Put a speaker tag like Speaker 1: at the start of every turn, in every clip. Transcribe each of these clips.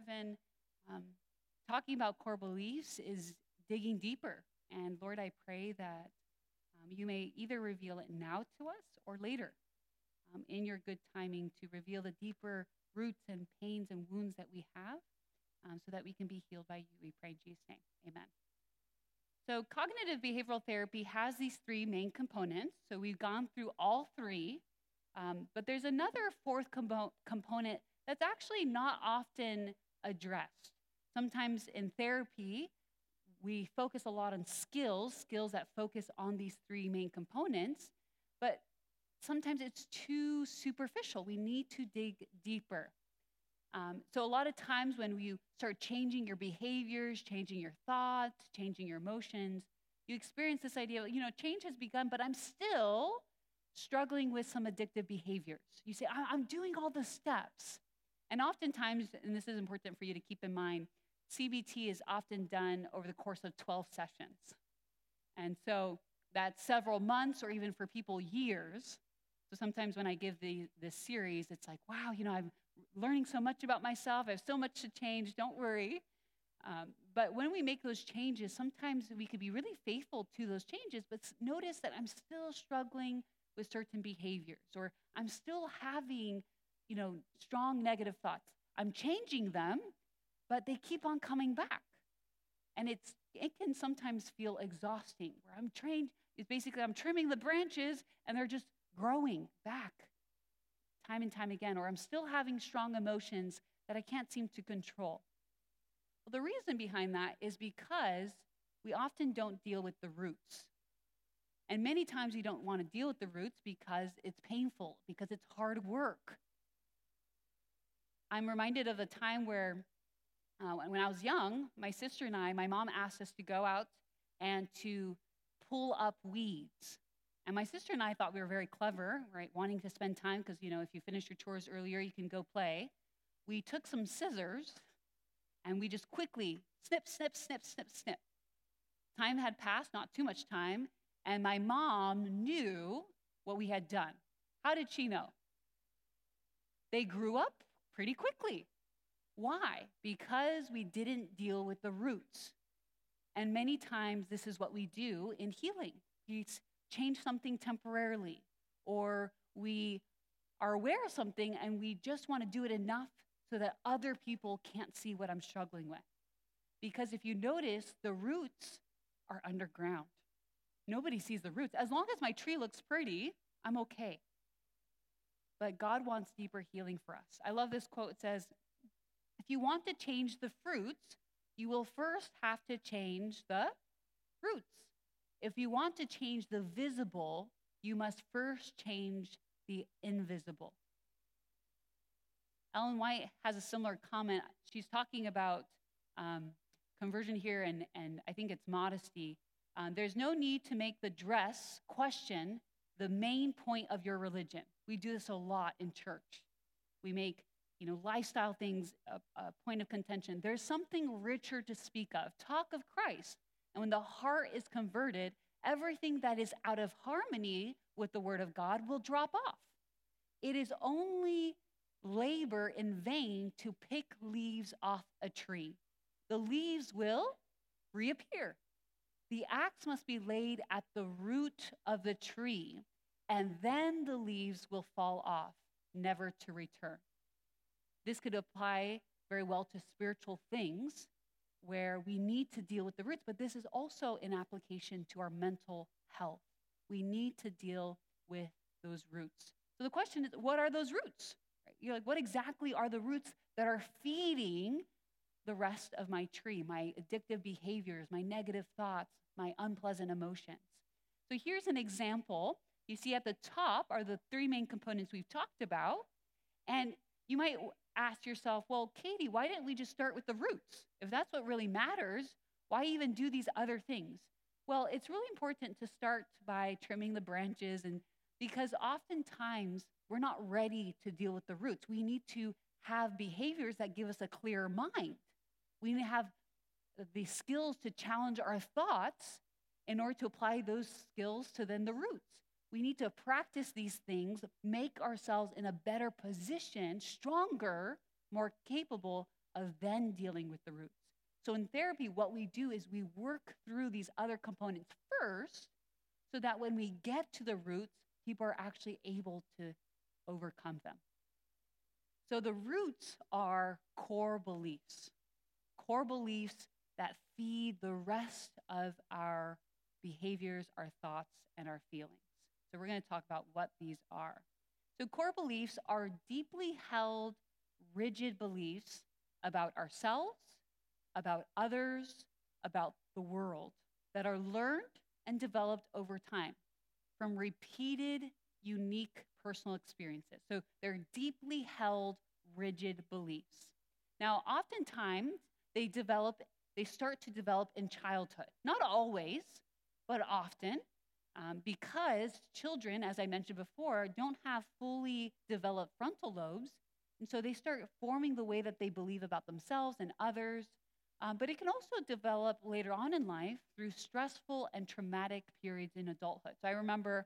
Speaker 1: Kevin, um, talking about core beliefs is digging deeper. And Lord, I pray that you may either reveal it now to us or later in your good timing to reveal the deeper roots and pains and wounds that we have so that we can be healed by you. We pray in Jesus' name. Amen. So, cognitive behavioral therapy has these three main components. So, we've gone through all three, but there's another fourth component that's actually not often addressed. Sometimes in therapy, we focus a lot on skills that focus on these three main components, but sometimes it's too superficial. We need to dig deeper. So a lot of times when you start changing your behaviors, changing your thoughts, changing your emotions, you experience this idea of, change has begun, but I'm still struggling with some addictive behaviors. You say, I'm doing all the steps. And oftentimes, and this is important for you to keep in mind, CBT is often done over the course of 12 sessions. And so that's several months or even for people years. So sometimes when I give this series, it's like, wow, I'm learning so much about myself. I have so much to change. Don't worry. But when we make those changes, sometimes we could be really faithful to those changes, but notice that I'm still struggling with certain behaviors, or I'm still having, strong negative thoughts. I'm changing them, but they keep on coming back. And it can sometimes feel exhausting, where I'm trimming the branches and they're just growing back time and time again, or I'm still having strong emotions that I can't seem to control. Well, the reason behind that is because we often don't deal with the roots. And many times we don't want to deal with the roots because it's painful, because it's hard work. I'm reminded of a time where when I was young, my sister and my mom asked us to go out and to pull up weeds. And my sister and I thought we were very clever, right? Wanting to spend time because, if you finish your chores earlier, you can go play. We took some scissors and we just quickly snip, snip, snip, snip, snip. Time had passed, not too much time, and my mom knew what we had done. How did she know? They grew up pretty quickly. Why? Because we didn't deal with the roots. And many times this is what we do in healing. We change something temporarily, or we are aware of something and we just want to do it enough so that other people can't see what I'm struggling with. Because if you notice, the roots are underground. Nobody sees the roots. As long as my tree looks pretty, I'm okay. But God wants deeper healing for us. I love this quote. It says, if you want to change the fruits, you will first have to change the roots. If you want to change the visible, you must first change the invisible. Ellen White has a similar comment. She's talking about conversion here, and I think it's modesty. There's no need to make the dress question the main point of your religion. We do this a lot in church. We make lifestyle things a point of contention. There's something richer to speak of. Talk of Christ. And when the heart is converted, everything that is out of harmony with the word of God will drop off. It is only labor in vain to pick leaves off a tree. The leaves will reappear. The axe must be laid at the root of the tree, and then the leaves will fall off, never to return. This could apply very well to spiritual things where we need to deal with the roots, but this is also an application to our mental health. We need to deal with those roots. So the question is, what are those roots? Right? You're like, what exactly are the roots that are feeding the rest of my tree, my addictive behaviors, my negative thoughts, my unpleasant emotions? So here's an example. You see at the top are the three main components we've talked about. And you might ask yourself, well, Katie, why didn't we just start with the roots? If that's what really matters, why even do these other things? Well, it's really important to start by trimming the branches, and because oftentimes we're not ready to deal with the roots. We need to have behaviors that give us a clear mind. We need to have the skills to challenge our thoughts in order to apply those skills to then the roots. We need to practice these things, make ourselves in a better position, stronger, more capable of then dealing with the roots. So in therapy, what we do is we work through these other components first so that when we get to the roots, people are actually able to overcome them. So the roots are core beliefs that feed the rest of our behaviors, our thoughts, and our feelings. So we're going to talk about what these are. So core beliefs are deeply held, rigid beliefs about ourselves, about others, about the world that are learned and developed over time from repeated, unique personal experiences. So they're deeply held, rigid beliefs. Now, oftentimes they start to develop in childhood. Not always, but often, because children, as I mentioned before, don't have fully developed frontal lobes. And so they start forming the way that they believe about themselves and others. But it can also develop later on in life through stressful and traumatic periods in adulthood. So I remember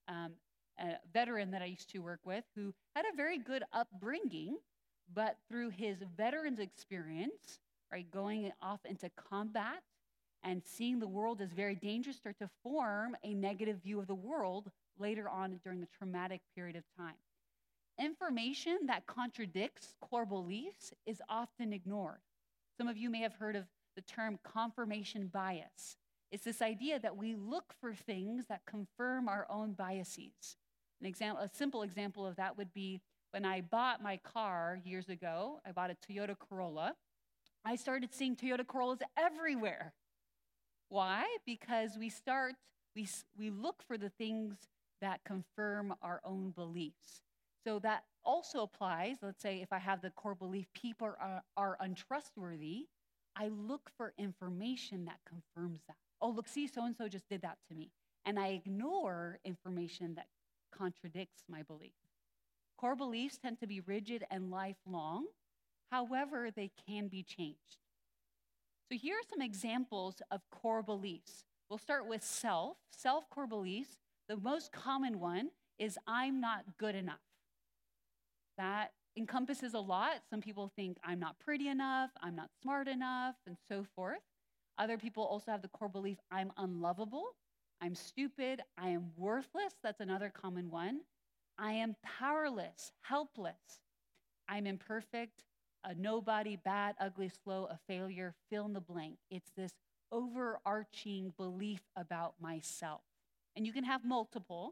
Speaker 1: a veteran that I used to work with who had a very good upbringing, but through his veteran's experience, right, going off into combat and seeing the world as very dangerous, start to form a negative view of the world later on during the traumatic period of time. Information that contradicts core beliefs is often ignored. Some of you may have heard of the term confirmation bias. It's this idea that we look for things that confirm our own biases. A simple example of that would be when I bought my car years ago. I bought a Toyota Corolla. I started seeing Toyota Corollas everywhere. Why? Because we look for the things that confirm our own beliefs. So that also applies, let's say if I have the core belief people are untrustworthy, I look for information that confirms that. Oh, look, see, so-and-so just did that to me. And I ignore information that contradicts my belief. Core beliefs tend to be rigid and lifelong. However, they can be changed. So here are some examples of core beliefs. We'll start with self-core beliefs. The most common one is I'm not good enough. That encompasses a lot. Some people think I'm not pretty enough, I'm not smart enough, and so forth. Other people also have the core belief I'm unlovable, I'm stupid, I am worthless. That's another common one. I am powerless, helpless. I'm imperfect, a nobody, bad, ugly, slow, a failure, fill in the blank. It's this overarching belief about myself. And you can have multiple.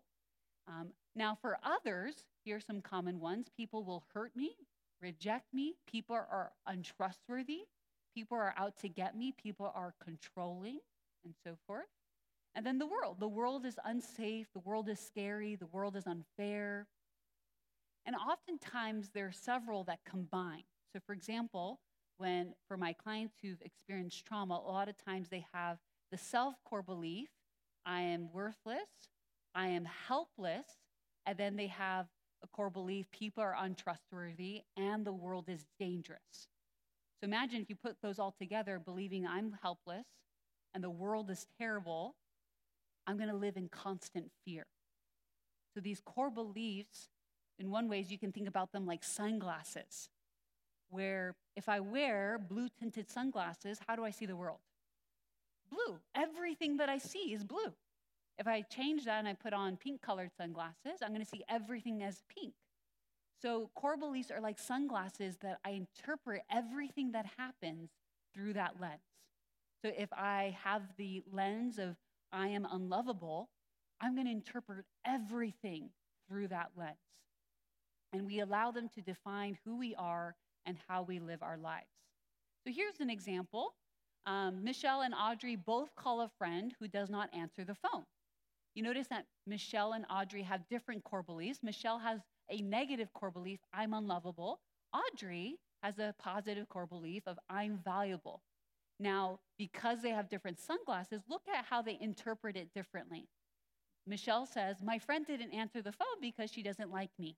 Speaker 1: Now, for others, here are some common ones. People will hurt me, reject me. People are untrustworthy. People are out to get me. People are controlling, and so forth. And then the world. The world is unsafe. The world is scary. The world is unfair. And oftentimes, there are several that combine. So, for example, for my clients who've experienced trauma, a lot of times they have the self-core belief, I am worthless, I am helpless, and then they have a core belief, people are untrustworthy, and the world is dangerous. So imagine if you put those all together, believing I'm helpless and the world is terrible, I'm going to live in constant fear. So these core beliefs, in one way, you can think about them like sunglasses, where if I wear blue-tinted sunglasses, how do I see the world? Blue. Everything that I see is blue. If I change that and I put on pink-colored sunglasses, I'm going to see everything as pink. So core beliefs are like sunglasses that I interpret everything that happens through that lens. So if I have the lens of I am unlovable, I'm going to interpret everything through that lens. And we allow them to define who we are and how we live our lives. So here's an example. Michelle and Audrey both call a friend who does not answer the phone. You notice that Michelle and Audrey have different core beliefs. Michelle has a negative core belief, I'm unlovable. Audrey has a positive core belief of I'm valuable. Now, because they have different sunglasses, look at how they interpret it differently. Michelle says, my friend didn't answer the phone because she doesn't like me.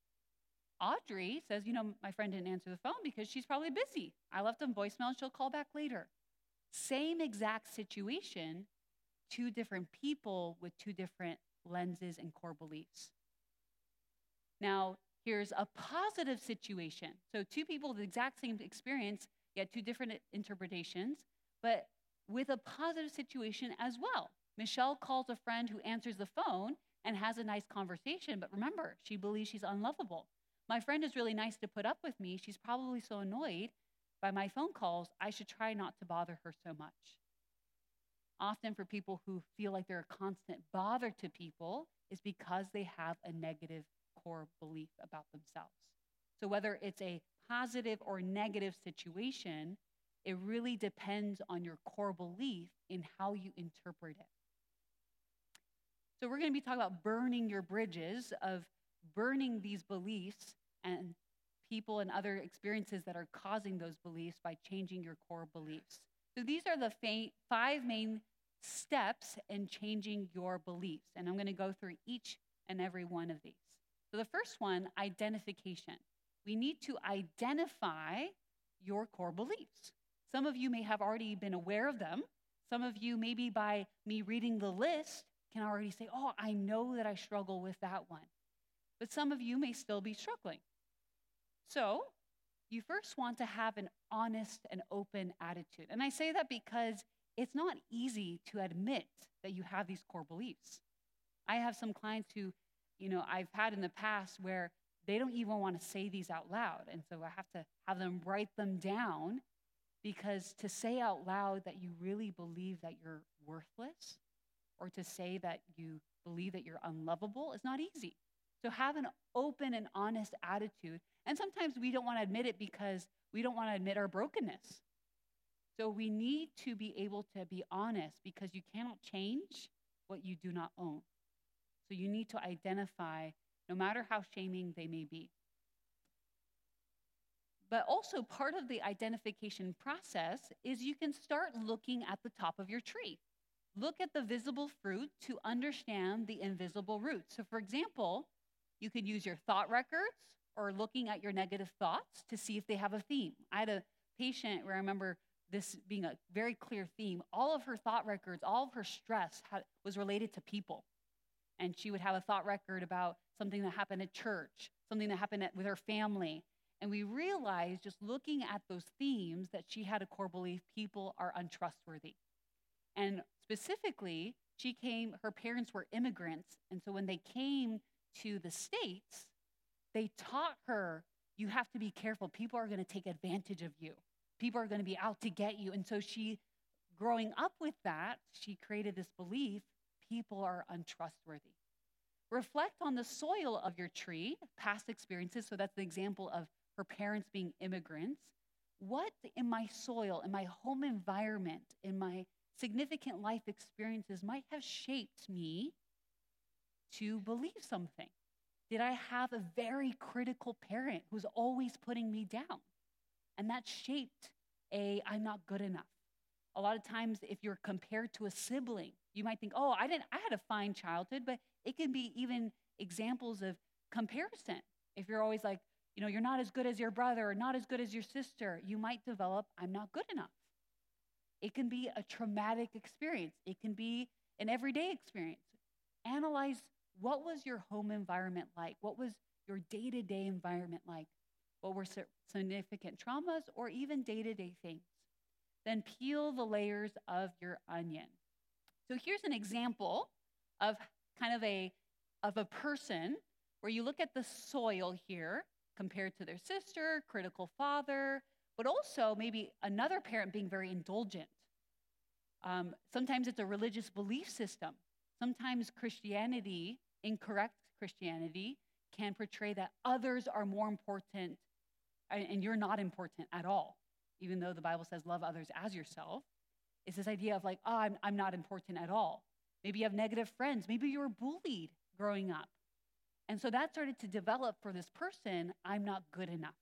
Speaker 1: Audrey says, my friend didn't answer the phone because she's probably busy. I left a voicemail and she'll call back later. Same exact situation, two different people with two different lenses and core beliefs. Now, Here's a positive situation. So two people with the exact same experience, yet two different interpretations, but with a positive situation as well. Michelle calls a friend who answers the phone and has a nice conversation, but remember, she believes she's unlovable. My friend is really nice to put up with me. She's probably so annoyed by my phone calls, I should try not to bother her so much. Often for people who feel like they're a constant bother to people is because they have a negative core belief about themselves. So whether it's a positive or negative situation, it really depends on your core belief in how you interpret it. So we're going to be talking about burning your bridges, of burning these beliefs and people and other experiences that are causing those beliefs by changing your core beliefs. So these are the 5 main steps in changing your beliefs. And I'm going to go through each and every one of these. So the first one, identification. We need to identify your core beliefs. Some of you may have already been aware of them. Some of you, maybe by me reading the list, can already say, oh, I know that I struggle with that one. But some of you may still be struggling. So you first want to have an honest and open attitude. And I say that because it's not easy to admit that you have these core beliefs. I have some clients who, I've had in the past where they don't even want to say these out loud. And so I have to have them write them down, because to say out loud that you really believe that you're worthless, or to say that you believe that you're unlovable, is not easy. So have an open and honest attitude. And sometimes we don't want to admit it because we don't want to admit our brokenness. So we need to be able to be honest, because you cannot change what you do not own. So you need to identify, no matter how shaming they may be. But also part of the identification process is you can start looking at the top of your tree. Look at the visible fruit to understand the invisible roots. So for example, you could use your thought records or looking at your negative thoughts to see if they have a theme. I had a patient where I remember this being a very clear theme. All of her thought records, all of her stress was related to people. And she would have a thought record about something that happened at church, something that happened with her family. And we realized, just looking at those themes, that she had a core belief: people are untrustworthy. And specifically, her parents were immigrants. And so when they came to the States, they taught her, you have to be careful. People are going to take advantage of you. People are going to be out to get you. And so she, growing up with that, she created this belief: people are untrustworthy. Reflect on the soil of your tree, past experiences. So that's the example of her parents being immigrants. What in my soil, in my home environment, in my significant life experiences might have shaped me to believe something? Did I have a very critical parent who's always putting me down? And that shaped I'm not good enough. A lot of times, if you're compared to a sibling, you might think, oh, I had a fine childhood, but it can be even examples of comparison. If you're always like, you're not as good as your brother or not as good as your sister, you might develop, I'm not good enough. It can be a traumatic experience. It can be an everyday experience. Analyze, what was your home environment like? What was your day-to-day environment like? What were significant traumas or even day-to-day things? Then peel the layers of your onion. So here's an example of kind of a person where you look at the soil here compared to their sister, critical father, but also maybe another parent being very indulgent. Sometimes it's a religious belief system. Sometimes Christianity, incorrect Christianity, can portray that others are more important and you're not important at all, even though the Bible says love others as yourself. It's this idea of like, oh, I'm not important at all. Maybe you have negative friends. Maybe you were bullied growing up. And so that started to develop for this person: I'm not good enough.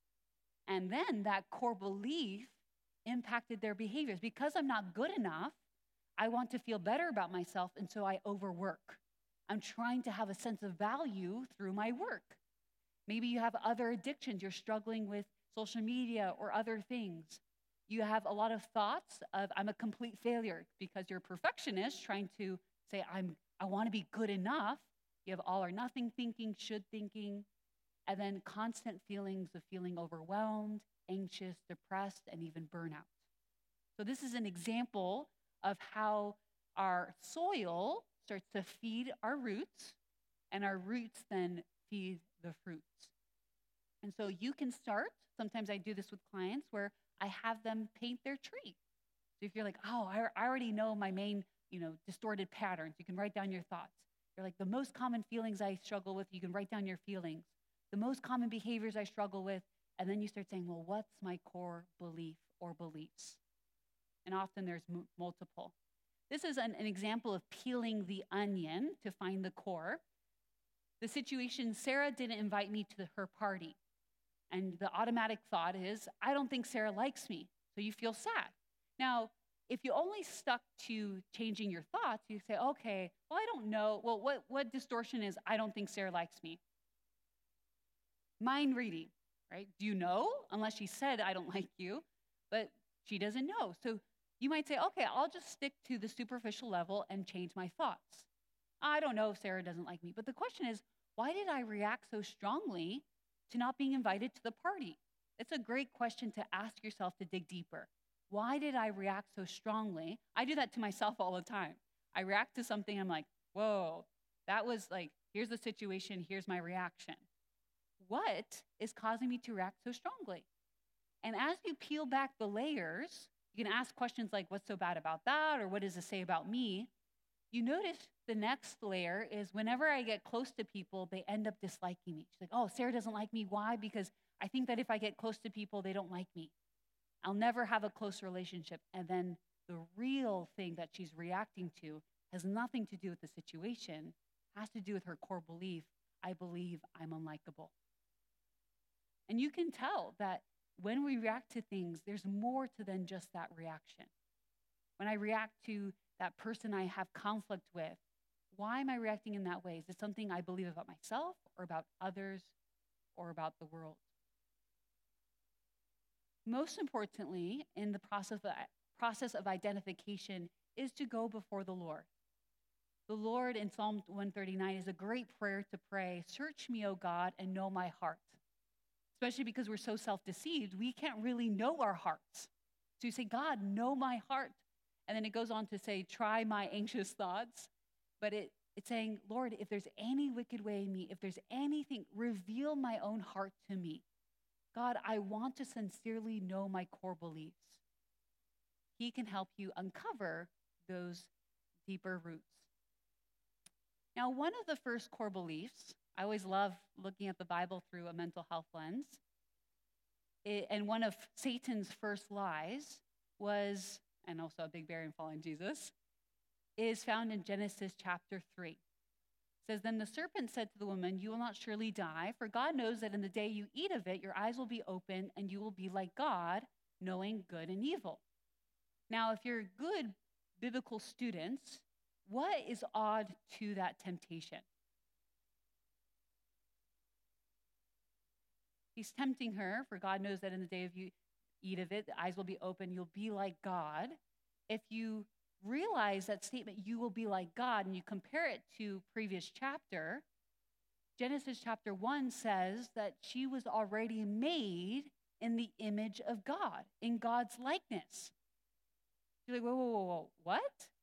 Speaker 1: And then that core belief impacted their behaviors. Because I'm not good enough, I want to feel better about myself, and so I overwork. I'm trying to have a sense of value through my work. Maybe you have other addictions. You're struggling with social media or other things. You have a lot of thoughts of, I'm a complete failure, because you're a perfectionist trying to say, I want to be good enough. You have all or nothing thinking, should thinking. and then constant feelings of feeling overwhelmed, anxious, depressed, and even burnout. So this is an example of how our soil starts to feed our roots, and our roots then feed the fruits. And so you can start, sometimes I do this with clients where I have them paint their tree. So if you're like, oh, I already know my main, distorted patterns, you can write down your thoughts. You're like, the most common feelings I struggle with, you can write down your feelings. The most common behaviors I struggle with, and then you start saying, well, what's my core belief or beliefs? And often there's multiple. This is an example of peeling the onion to find the core. The situation, Sarah didn't invite me to her party. And the automatic thought is, I don't think Sarah likes me. So you feel sad. Now, if you only stuck to changing your thoughts, you say, okay, well, I don't know. Well, what distortion is, I don't think Sarah likes me? Mind reading, right? Do you know? Unless she said, I don't like you, but she doesn't know. So you might say, okay, I'll just stick to the superficial level and change my thoughts. I don't know if Sarah doesn't like me. But the question is, why did I react so strongly to not being invited to the party? It's a great question to ask yourself to dig deeper. Why did I react so strongly? I do that to myself all the time. I react to something, I'm like, whoa, that was like, here's the situation, here's my reaction. What is causing me to react so strongly? And as you peel back the layers, you can ask questions like, what's so bad about that? Or what does it say about me? You notice the next layer is whenever I get close to people, they end up disliking me. She's like, oh, Sarah doesn't like me. Why? Because I think that if I get close to people, they don't like me. I'll never have a close relationship. And then the real thing that she's reacting to has nothing to do with the situation, has to do with her core belief. I believe I'm unlikable. And you can tell that when we react to things, there's more to than just that reaction. When I react to that person I have conflict with, why am I reacting in that way? Is it something I believe about myself or about others or about the world? Most importantly, in the process of identification is to go before the Lord. The Lord in Psalm 139 is a great prayer to pray, search me, O God, and know my heart. Especially because we're so self-deceived, we can't really know our hearts. So you say, God, know my heart. And then it goes on to say, try my anxious thoughts. But it's saying, Lord, if there's any wicked way in me, if there's anything, reveal my own heart to me. God, I want to sincerely know my core beliefs. He can help you uncover those deeper roots. Now, one of the first core beliefs, I always love looking at the Bible through a mental health lens, and one of Satan's first lies was, and also a big barrier in following Jesus, is found in Genesis chapter 3. It says, then the serpent said to the woman, you will not surely die, for God knows that in the day you eat of it, your eyes will be open and you will be like God, knowing good and evil. Now, if you're good biblical students, what is odd to that temptation? He's tempting her, for God knows that in the day of you eat of it, the eyes will be open, you'll be like God. If you realize that statement, you will be like God, and you compare it to previous chapter, Genesis chapter 1 says that she was already made in the image of God, in God's likeness. You're like, whoa, what?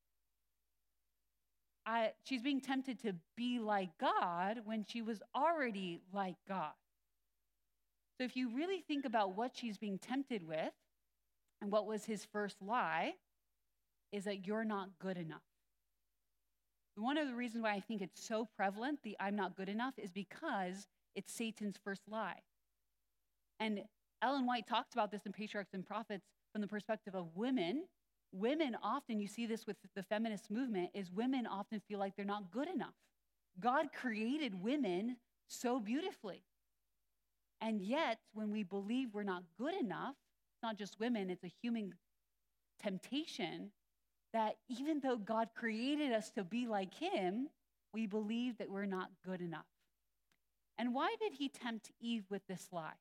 Speaker 1: She's being tempted to be like God when she was already like God. So if you really think about what she's being tempted with, and what was his first lie, is that you're not good enough. One of the reasons why I think it's so prevalent, the I'm not good enough, is because it's Satan's first lie. And Ellen White talks about this in Patriarchs and Prophets from the perspective of women. Women often, you see this with the feminist movement, is women often feel like they're not good enough. God created women so beautifully. And yet, when we believe we're not good enough, it's not just women, it's a human temptation that even though God created us to be like him, we believe that we're not good enough. And why did he tempt Eve with this lie?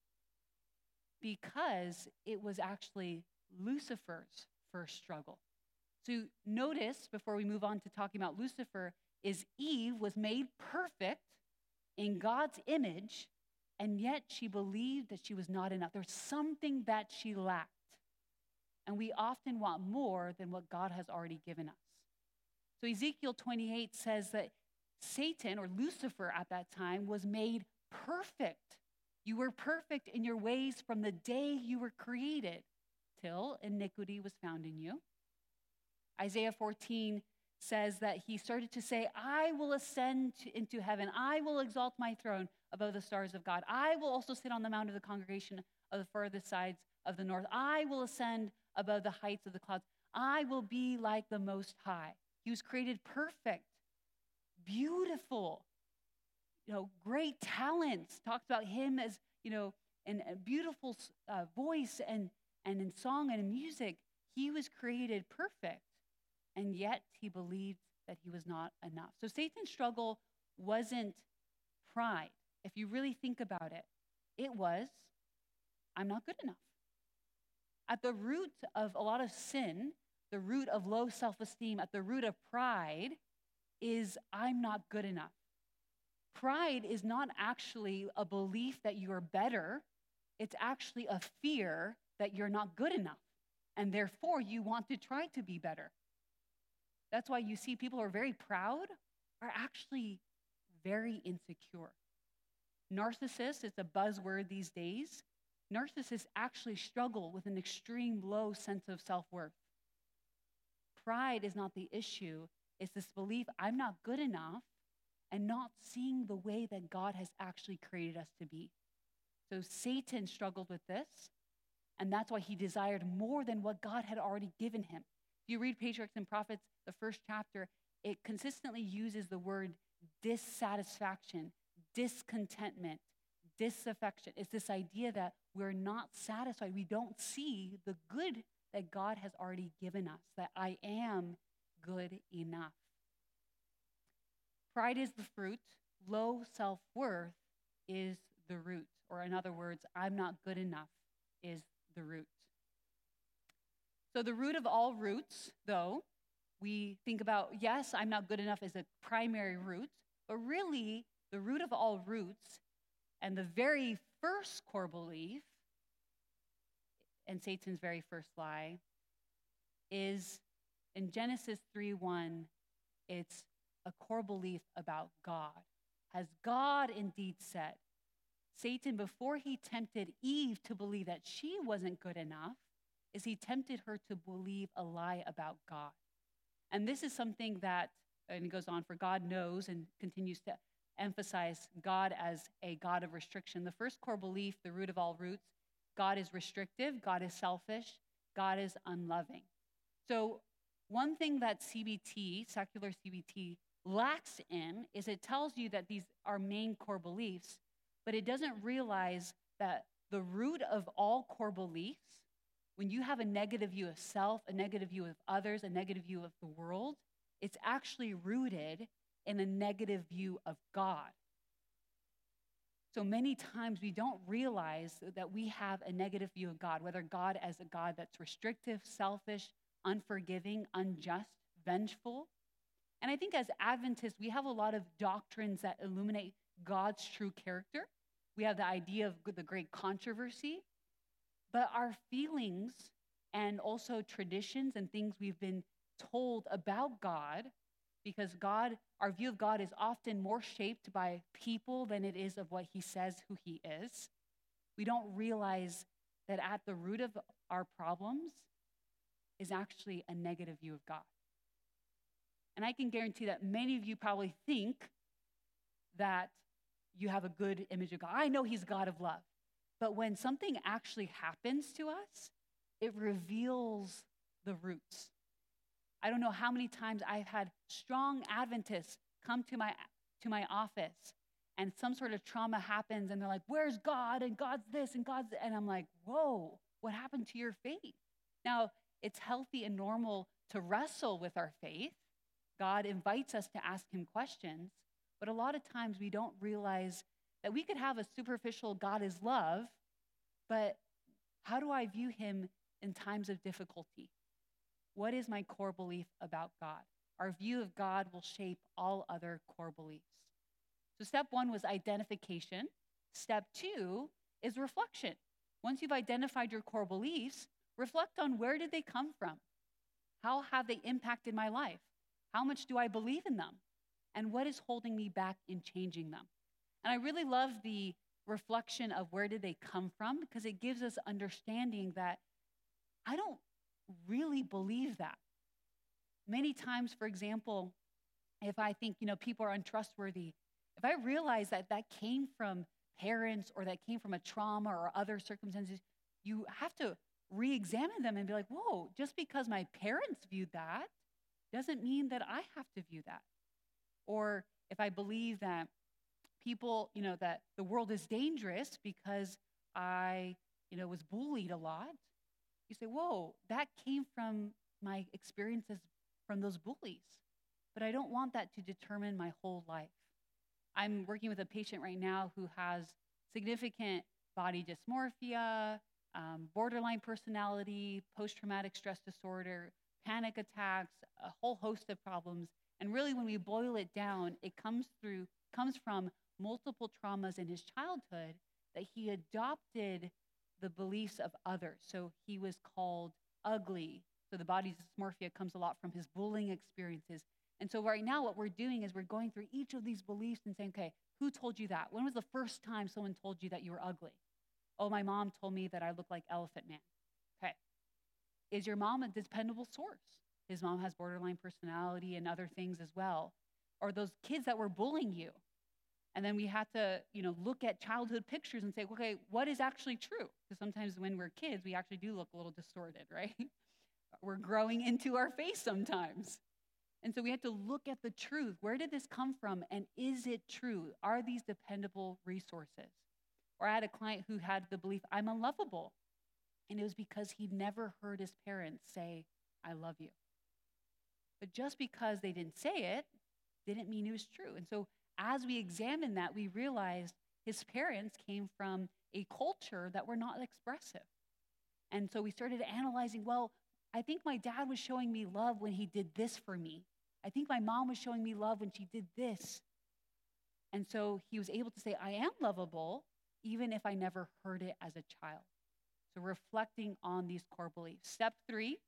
Speaker 1: Because it was actually Lucifer's first struggle. So notice, before we move on to talking about Lucifer, is Eve was made perfect in God's image, And yet she believed that she was not enough. There was something that she lacked. And we often want more than what God has already given us. So Ezekiel 28 says that Satan, or Lucifer at that time, was made perfect. You were perfect in your ways from the day you were created, till iniquity was found in you. Isaiah 14 says that he started to say, I will ascend into heaven. I will exalt my throne above the stars of God. I will also sit on the mount of the congregation of the furthest sides of the north. I will ascend above the heights of the clouds. I will be like the Most High. He was created perfect, beautiful, great talents. Talks about him as, in a beautiful voice and in song and in music. He was created perfect, and yet he believed that he was not enough. So Satan's struggle wasn't pride. If you really think about it, it was, I'm not good enough. At the root of a lot of sin, the root of low self-esteem, at the root of pride is, I'm not good enough. Pride is not actually a belief that you are better. It's actually a fear that you're not good enough. And therefore, you want to try to be better. That's why you see people who are very proud are actually very insecure. Narcissists, it's a buzzword these days. Narcissists actually struggle with an extreme low sense of self-worth. Pride is not the issue. It's this belief, I'm not good enough, and not seeing the way that God has actually created us to be. So Satan struggled with this, and that's why he desired more than what God had already given him. If you read Patriarchs and Prophets, the first chapter, it consistently uses the word dissatisfaction, discontentment, disaffection. It's this idea that we're not satisfied. We don't see the good that God has already given us, that I am good enough. Pride is the fruit. Low self-worth is the root. Or in other words, I'm not good enough is the root. So the root of all roots, though, we think about, yes, I'm not good enough as a primary root, but really the root of all roots and the very first core belief and Satan's very first lie is in Genesis 3:1, it's a core belief about God. Has God indeed said? Satan, before he tempted Eve to believe that she wasn't good enough, is he tempted her to believe a lie about God. And this is something that, and it goes on, for God knows and continues to emphasize God as a God of restriction. The first core belief, the root of all roots, God is restrictive, God is selfish, God is unloving. So one thing that CBT, secular CBT, lacks in is it tells you that these are main core beliefs, but it doesn't realize that the root of all core beliefs, when you have a negative view of self, a negative view of others, a negative view of the world, it's actually rooted in a negative view of God. So many times we don't realize that we have a negative view of God, whether God as a God that's restrictive, selfish, unforgiving, unjust, vengeful. And I think as Adventists, we have a lot of doctrines that illuminate God's true character. We have the idea of the great controversy, but our feelings and also traditions and things we've been told about God, because God, our view of God is often more shaped by people than it is of what he says who he is. We don't realize that at the root of our problems is actually a negative view of God. And I can guarantee that many of you probably think that you have a good image of God. I know he's God of love. But when something actually happens to us, it reveals the roots. I don't know how many times I've had strong Adventists come to my office and some sort of trauma happens and they're like, where's God? And God's this and God's that. And I'm like, whoa, what happened to your faith? Now, it's healthy and normal to wrestle with our faith. God invites us to ask him questions, but a lot of times we don't realize that we could have a superficial God is love, but how do I view him in times of difficulty? What is my core belief about God? Our view of God will shape all other core beliefs. So step one was identification. Step two is reflection. Once you've identified your core beliefs, reflect on where did they come from? How have they impacted my life? How much do I believe in them? And what is holding me back in changing them? And I really love the reflection of where did they come from, because it gives us understanding that I don't really believe that. Many times, for example, if I think, people are untrustworthy, if I realize that that came from parents or that came from a trauma or other circumstances, you have to re-examine them and be like, whoa, just because my parents viewed that doesn't mean that I have to view that. Or if I believe that people, that the world is dangerous because I, was bullied a lot, you say, whoa, that came from my experiences from those bullies. But I don't want that to determine my whole life. I'm working with a patient right now who has significant body dysmorphia, borderline personality, post-traumatic stress disorder, panic attacks, a whole host of problems. And really, when we boil it down, it comes from multiple traumas in his childhood that he adopted the beliefs of others. So he was called ugly. So the body dysmorphia comes a lot from his bullying experiences. And so right now what we're doing is we're going through each of these beliefs and saying, okay, who told you that? When was the first time someone told you that you were ugly? Oh, my mom told me that I look like Elephant Man. Okay. Is your mom a dependable source? His mom has borderline personality and other things as well. Or those kids that were bullying you. And then we had to, look at childhood pictures and say, okay, what is actually true? Because sometimes when we're kids, we actually do look a little distorted, right? We're growing into our face sometimes. And so we had to look at the truth. Where did this come from? And is it true? Are these dependable resources? Or I had a client who had the belief, I'm unlovable. And it was because he'd never heard his parents say, I love you. But just because they didn't say it, didn't mean it was true. And so as we examined that, we realized his parents came from a culture that were not expressive. And so we started analyzing, well, I think my dad was showing me love when he did this for me. I think my mom was showing me love when she did this. And so he was able to say, I am lovable, even if I never heard it as a child. So reflecting on these core beliefs. Step 3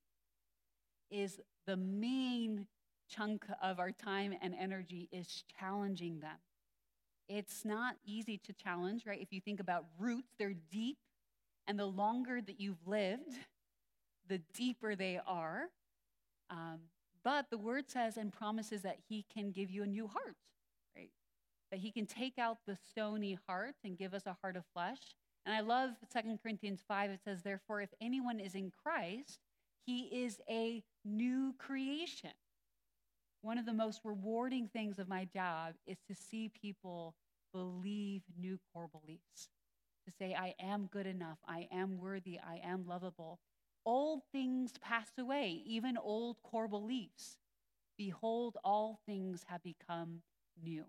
Speaker 1: is the main chunk of our time and energy is challenging them. It's not easy to challenge, right? If you think about roots, they're deep, and the longer that you've lived, the deeper they are. But the word says and promises that he can give you a new heart, right? That he can take out the stony heart and give us a heart of flesh. And I love 2 Corinthians 5. It says, therefore, if anyone is in Christ, he is a new creation. One of the most rewarding things of my job is to see people believe new core beliefs. To say, I am good enough, I am worthy, I am lovable. Old things pass away, even old core beliefs. Behold, all things have become new.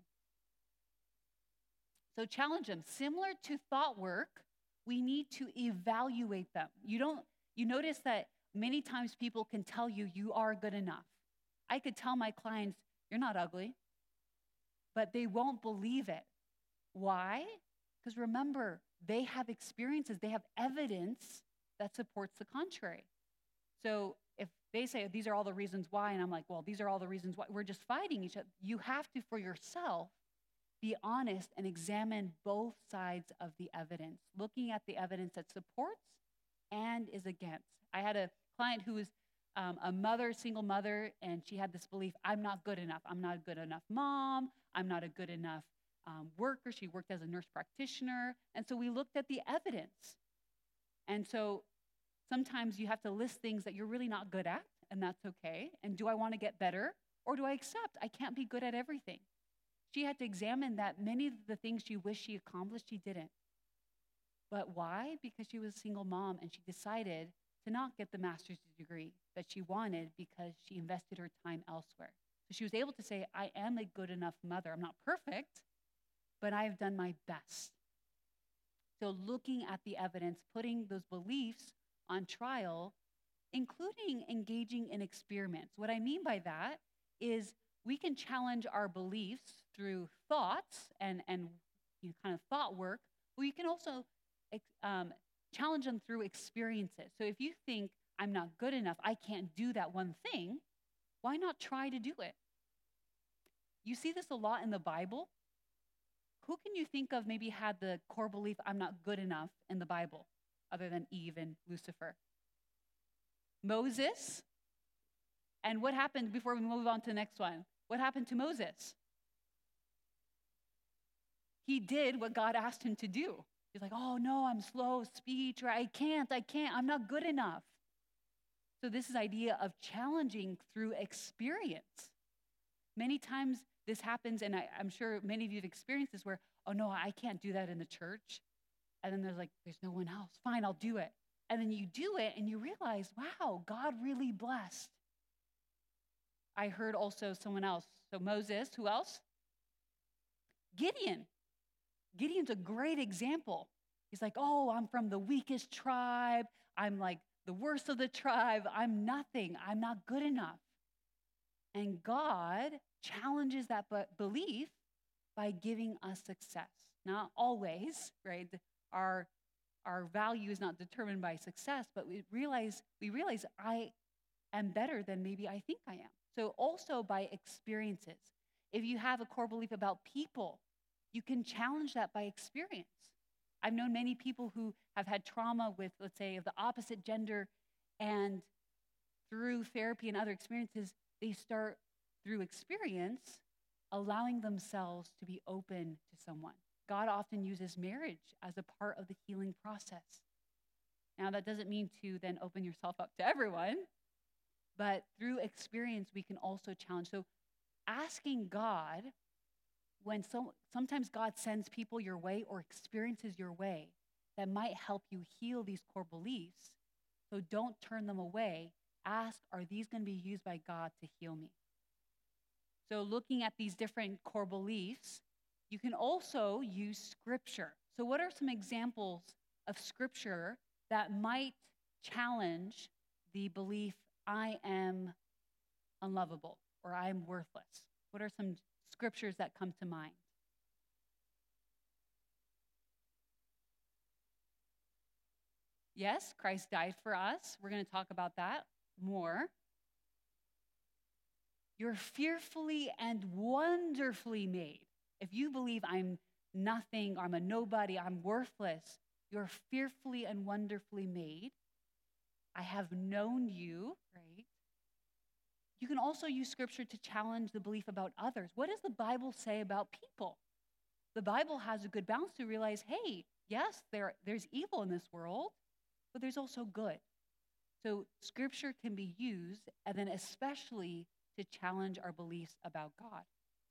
Speaker 1: So challenge them. Similar to thought work, we need to evaluate them. You notice that many times people can tell you, you are good enough. I could tell my clients, you're not ugly, but they won't believe it. Why? Because remember, they have experiences, they have evidence that supports the contrary. So if they say, these are all the reasons why, and I'm like, well, these are all the reasons why, we're just fighting each other. You have to, for yourself, be honest and examine both sides of the evidence, looking at the evidence that supports and is against. I had a client who was a mother, single mother, and she had this belief, I'm not good enough. I'm not a good enough mom. I'm not a good enough worker. She worked as a nurse practitioner. And so we looked at the evidence. And so sometimes you have to list things that you're really not good at, and that's okay. And do I want to get better? Or do I accept I can't be good at everything? She had to examine that many of the things she wished she accomplished, she didn't. But why? Because she was a single mom, and she decided to not get the master's degree that she wanted because she invested her time elsewhere. So she was able to say, I am a good enough mother. I'm not perfect, but I have done my best. So looking at the evidence, putting those beliefs on trial, including engaging in experiments. What I mean by that is we can challenge our beliefs through thoughts and kind of thought work, Well, you can also challenge them through experiences. So if you think, I'm not good enough, I can't do that one thing, why not try to do it? You see this a lot in the Bible. Who can you think of maybe had the core belief, I'm not good enough in the Bible, other than Eve and Lucifer? Moses. And what happened before we move on to the next one? What happened to Moses? He did what God asked him to do. He's like, oh no, I'm slow of speech, or I can't, I'm not good enough. So this is idea of challenging through experience. Many times this happens, and I'm sure many of you have experienced this where, oh no, I can't do that in the church. And then there's no one else. Fine, I'll do it. And then you do it and you realize, wow, God really blessed. I heard also someone else. So Moses, who else? Gideon. Gideon's a great example. He's like, oh, I'm from the weakest tribe. I'm like the worst of the tribe. I'm nothing. I'm not good enough. And God challenges that belief by giving us success. Not always, right? Our value is not determined by success, but we realize I am better than maybe I think I am. So also by experiences. If you have a core belief about people, you can challenge that by experience. I've known many people who have had trauma with, let's say, of the opposite gender, and through therapy and other experiences, they start, through experience, allowing themselves to be open to someone. God often uses marriage as a part of the healing process. Now, that doesn't mean to then open yourself up to everyone, but through experience, we can also challenge. So asking God, when sometimes God sends people your way or experiences your way that might help you heal these core beliefs. So don't turn them away. Ask, are these going to be used by God to heal me? So looking at these different core beliefs, you can also use scripture. So what are some examples of scripture that might challenge the belief, I am unlovable or I am worthless? What are some scriptures that come to mind? Yes, Christ died for us. We're going to talk about that more. You're fearfully and wonderfully made. If you believe I'm nothing, I'm a nobody, I'm worthless, you're fearfully and wonderfully made. I have known you, right? You can also use scripture to challenge the belief about others. What does the Bible say about people? The Bible has a good balance to realize, hey, yes, there's evil in this world, but there's also good. So scripture can be used, and then especially to challenge our beliefs about God.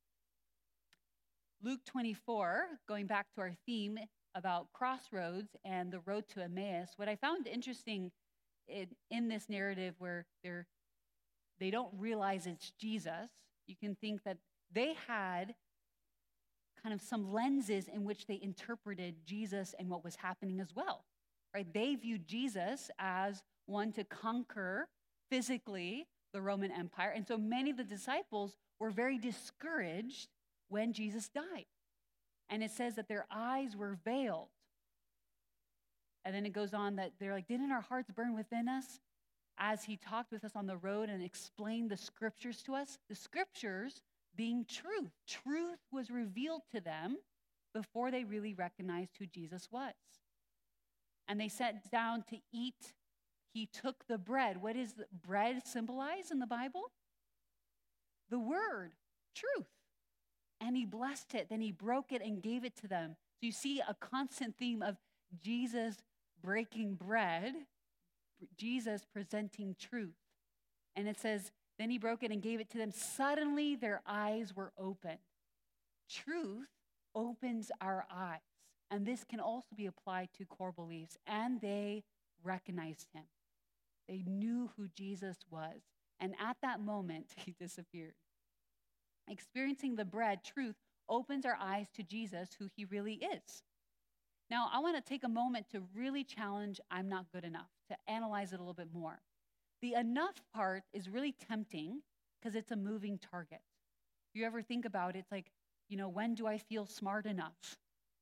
Speaker 1: Luke 24, going back to our theme about crossroads and the road to Emmaus, what I found interesting in this narrative where they don't realize it's Jesus, you can think that they had kind of some lenses in which they interpreted Jesus and what was happening as well, right? They viewed Jesus as one to conquer physically the Roman Empire. And so many of the disciples were very discouraged when Jesus died. And it says that their eyes were veiled. And then it goes on that they're like, didn't our hearts burn within us as he talked with us on the road and explained the scriptures to us? The scriptures being truth. Truth was revealed to them before they really recognized who Jesus was. And they sat down to eat. He took the bread. What does bread symbolize in the Bible? The word, truth. And he blessed it. Then he broke it and gave it to them. So you see a constant theme of Jesus breaking bread, Jesus presenting truth. And it says, then he broke it and gave it to them. Suddenly their eyes were opened. Truth opens our eyes. And this can also be applied to core beliefs. And they recognized him. They knew who Jesus was. And at that moment, he disappeared. Experiencing the bread, truth, opens our eyes to Jesus, who he really is. Now, I want to take a moment to really challenge I'm not good enough, to analyze it a little bit more. The enough part is really tempting because it's a moving target. If you ever think about it, it's like, when do I feel smart enough?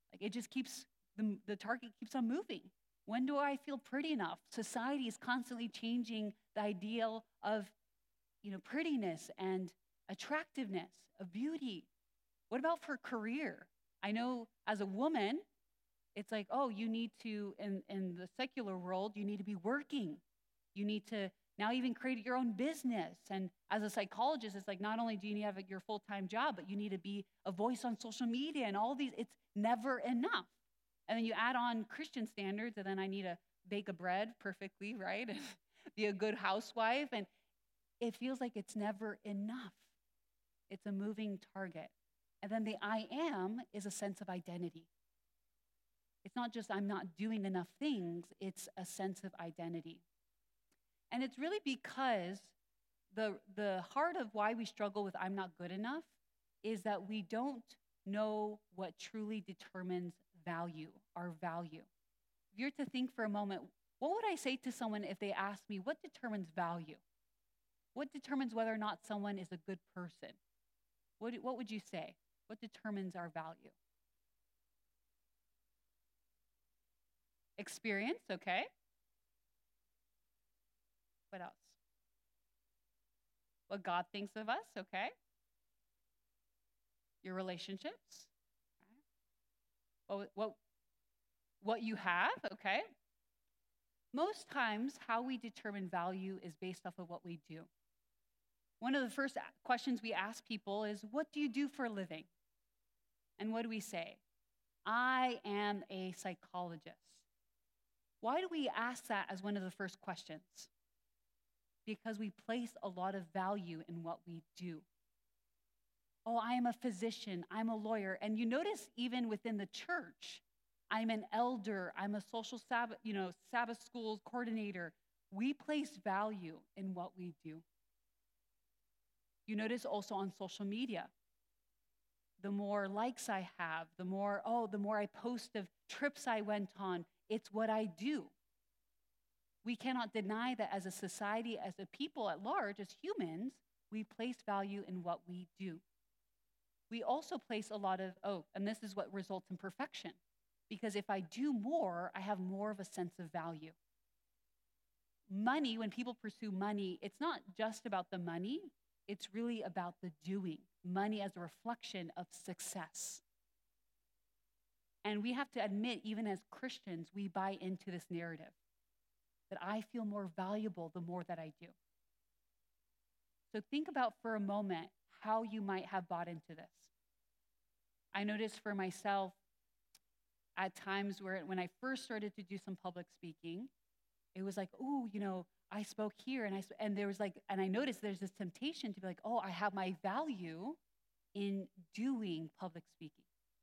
Speaker 1: Like it just keeps, the target keeps on moving. When do I feel pretty enough? Society is constantly changing the ideal of, prettiness and attractiveness, of beauty. What about for career? I know as a woman, it's like, oh, you need to, in the secular world, you need to be working. You need to now even create your own business. And as a psychologist, it's like not only do you need to have your full-time job, but you need to be a voice on social media and all these. It's never enough. And then you add on Christian standards, and then I need to bake a bread perfectly, right? And be a good housewife. And it feels like it's never enough. It's a moving target. And then the I am is a sense of identity. It's not just I'm not doing enough things, it's a sense of identity. And it's really because the heart of why we struggle with I'm not good enough is that we don't know what truly determines value, our value. If you're to think for a moment, what would I say to someone if they asked me what determines value? What determines whether or not someone is a good person? What would you say? What determines our value? Experience, okay. What else? What God thinks of us, okay. Your relationships. Okay. What you have, okay. Most times, how we determine value is based off of what we do. One of the first questions we ask people is, what do you do for a living? And what do we say? I am a psychologist. Why do we ask that as one of the first questions? Because we place a lot of value in what we do. Oh, I am a physician, I'm a lawyer. And you notice even within the church, I'm an elder, I'm a social Sabbath school coordinator. We place value in what we do. You notice also on social media, the more likes I have, the more I post of trips I went on, it's what I do. We cannot deny that as a society, as a people at large, as humans, we place value in what we do. We also place a lot of, and this is what results in perfection. Because if I do more, I have more of a sense of value. Money, when people pursue money, it's not just about the money, it's really about the doing. Money as a reflection of success. And we have to admit, even as Christians, we buy into this narrative that I feel more valuable the more that I do. So think about for a moment how you might have bought into this. I noticed for myself at times where when I first started to do some public speaking, it was like, I spoke here and there was like, and I noticed there's this temptation to be like, I have my value in doing public speaking.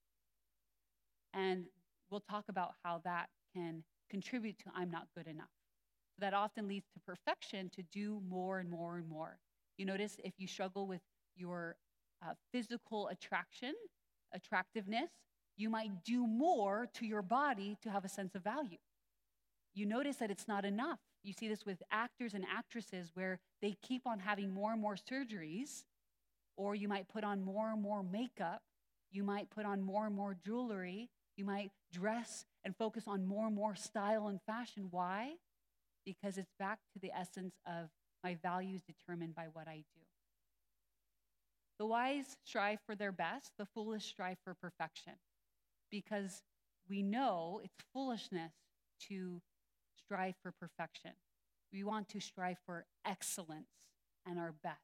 Speaker 1: And we'll talk about how that can contribute to I'm not good enough. So that often leads to perfection, to do more and more and more. You notice if you struggle with your physical attractiveness, you might do more to your body to have a sense of value. You notice that it's not enough. You see this with actors and actresses where they keep on having more and more surgeries, or you might put on more and more makeup. You might put on more and more jewelry. You might dress and focus on more and more style and fashion. Why? Because it's back to the essence of my values determined by what I do. The wise strive for their best. The foolish strive for perfection. Because we know it's foolishness to strive for perfection. We want to strive for excellence and our best.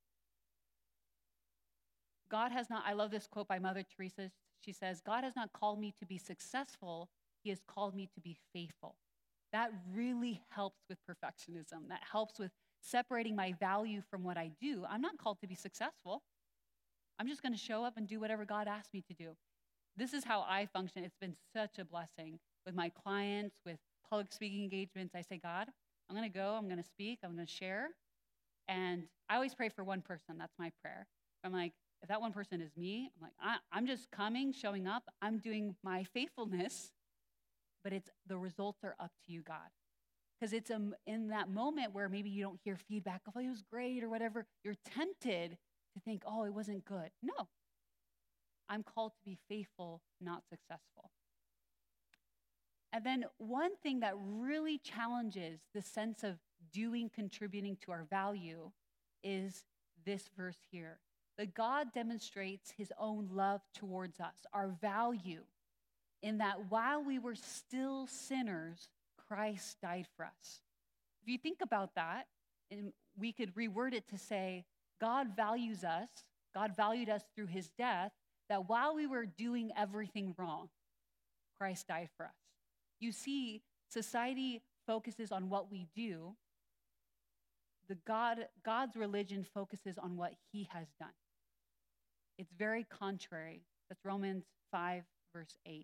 Speaker 1: God has not, I love this quote by Mother Teresa. She says, God has not called me to be successful. He has called me to be faithful. That really helps with perfectionism. That helps with separating my value from what I do. I'm not called to be successful. I'm just going to show up and do whatever God asked me to do. This is how I function. It's been such a blessing with my clients, with public speaking engagements. I say, God, I'm going to go, I'm going to speak, I'm going to share. And I always pray for one person. That's my prayer. I'm like, if that one person is me, I'm like, I'm just coming, showing up. I'm doing my faithfulness, but the results are up to you, God. Because it's in that moment where maybe you don't hear feedback of, it was great or whatever, you're tempted to think, it wasn't good. No. I'm called to be faithful, not successful. And then one thing that really challenges the sense of doing, contributing to our value is this verse here. That God demonstrates his own love towards us, our value, in that while we were still sinners, Christ died for us. If you think about that, and we could reword it to say, God values us, God valued us through his death, that while we were doing everything wrong, Christ died for us. You see, society focuses on what we do. God's religion focuses on what he has done. It's very contrary. That's Romans 5, verse 8.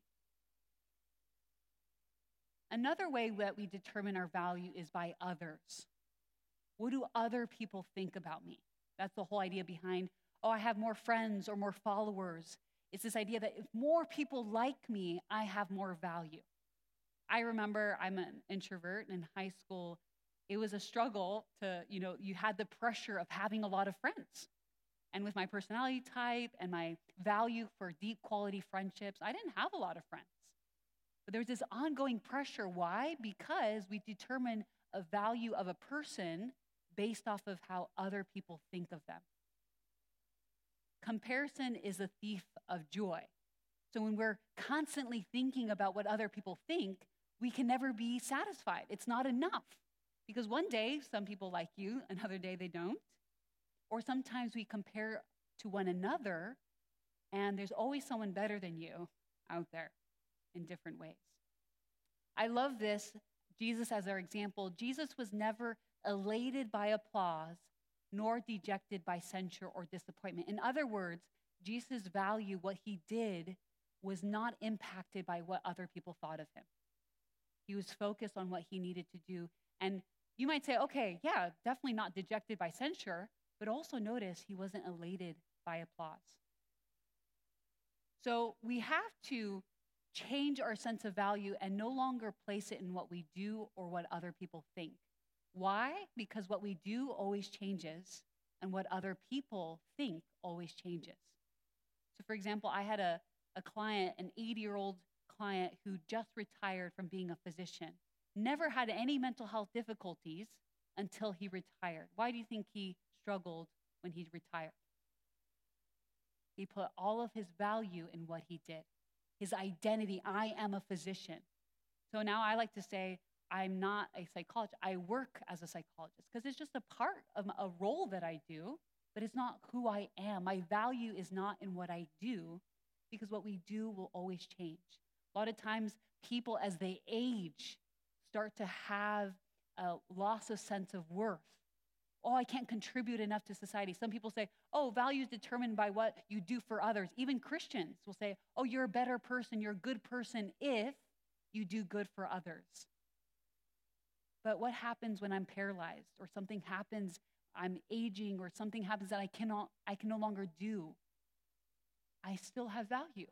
Speaker 1: Another way that we determine our value is by others. What do other people think about me? That's the whole idea behind, I have more friends or more followers. It's this idea that if more people like me, I have more value. I remember I'm an introvert, and in high school, it was a struggle to, you had the pressure of having a lot of friends. And with my personality type and my value for deep quality friendships, I didn't have a lot of friends. But there's this ongoing pressure. Why? Because we determine a value of a person based off of how other people think of them. Comparison is a thief of joy. So when we're constantly thinking about what other people think, we can never be satisfied. It's not enough. Because one day, some people like you, another day they don't. Or sometimes we compare to one another, and there's always someone better than you out there in different ways. I love this, Jesus as our example. Jesus was never elated by applause, nor dejected by censure or disappointment. In other words, Jesus' value, what he did, was not impacted by what other people thought of him. He was focused on what he needed to do. And you might say, okay, yeah, definitely not dejected by censure, but also notice he wasn't elated by applause. So we have to change our sense of value and no longer place it in what we do or what other people think. Why? Because what we do always changes, and what other people think always changes. So for example, I had a client, an 80-year-old client who just retired from being a physician, never had any mental health difficulties until he retired. Why do you think he struggled when he retired? He put all of his value in what he did. His identity, I am a physician. So now I like to say, I'm not a psychologist. I work as a psychologist because it's just a part of a role that I do, but it's not who I am. My value is not in what I do, because what we do will always change. A lot of times people, as they age, start to have a loss of sense of worth. I can't contribute enough to society. Some people say, value is determined by what you do for others. Even Christians will say, you're a better person, you're a good person if you do good for others. But what happens when I'm paralyzed, or something happens, I'm aging, or something happens that I can no longer do? I still have value.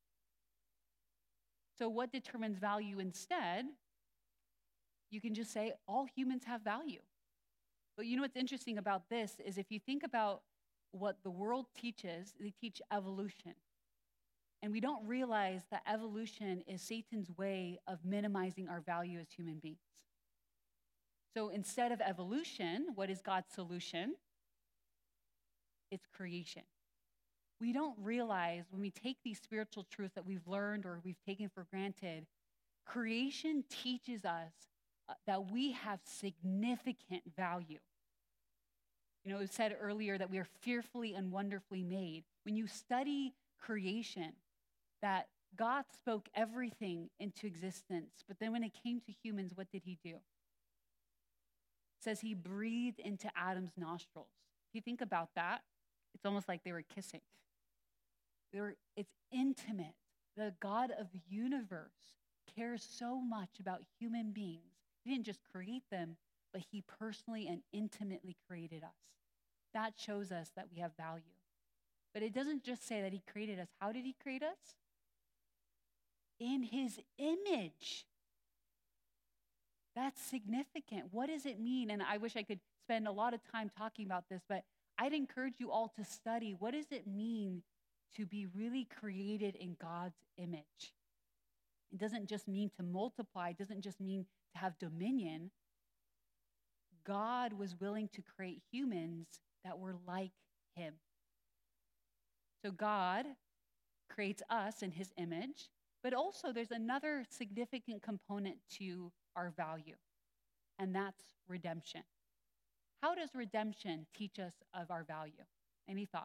Speaker 1: So what determines value instead? You can just say all humans have value. But you know what's interesting about this is if you think about what the world teaches, they teach evolution. And we don't realize that evolution is Satan's way of minimizing our value as human beings. So instead of evolution, what is God's solution? It's creation. We don't realize when we take these spiritual truths that we've learned or we've taken for granted, creation teaches us that we have significant value. It was said earlier that we are fearfully and wonderfully made. When you study creation, that God spoke everything into existence, but then when it came to humans, what did he do? It says he breathed into Adam's nostrils. If you think about that, it's almost like they were kissing. It's intimate. The God of the universe cares so much about human beings. He didn't just create them, but he personally and intimately created us. That shows us that we have value. But it doesn't just say that he created us. How did he create us? In his image. That's significant. What does it mean? And I wish I could spend a lot of time talking about this, but I'd encourage you all to study. What does it mean to be really created in God's image. It doesn't just mean to multiply, it doesn't just mean to have dominion. God was willing to create humans that were like him. So God creates us in his image, but also there's another significant component to our value, and that's redemption. How does redemption teach us of our value? Any thoughts?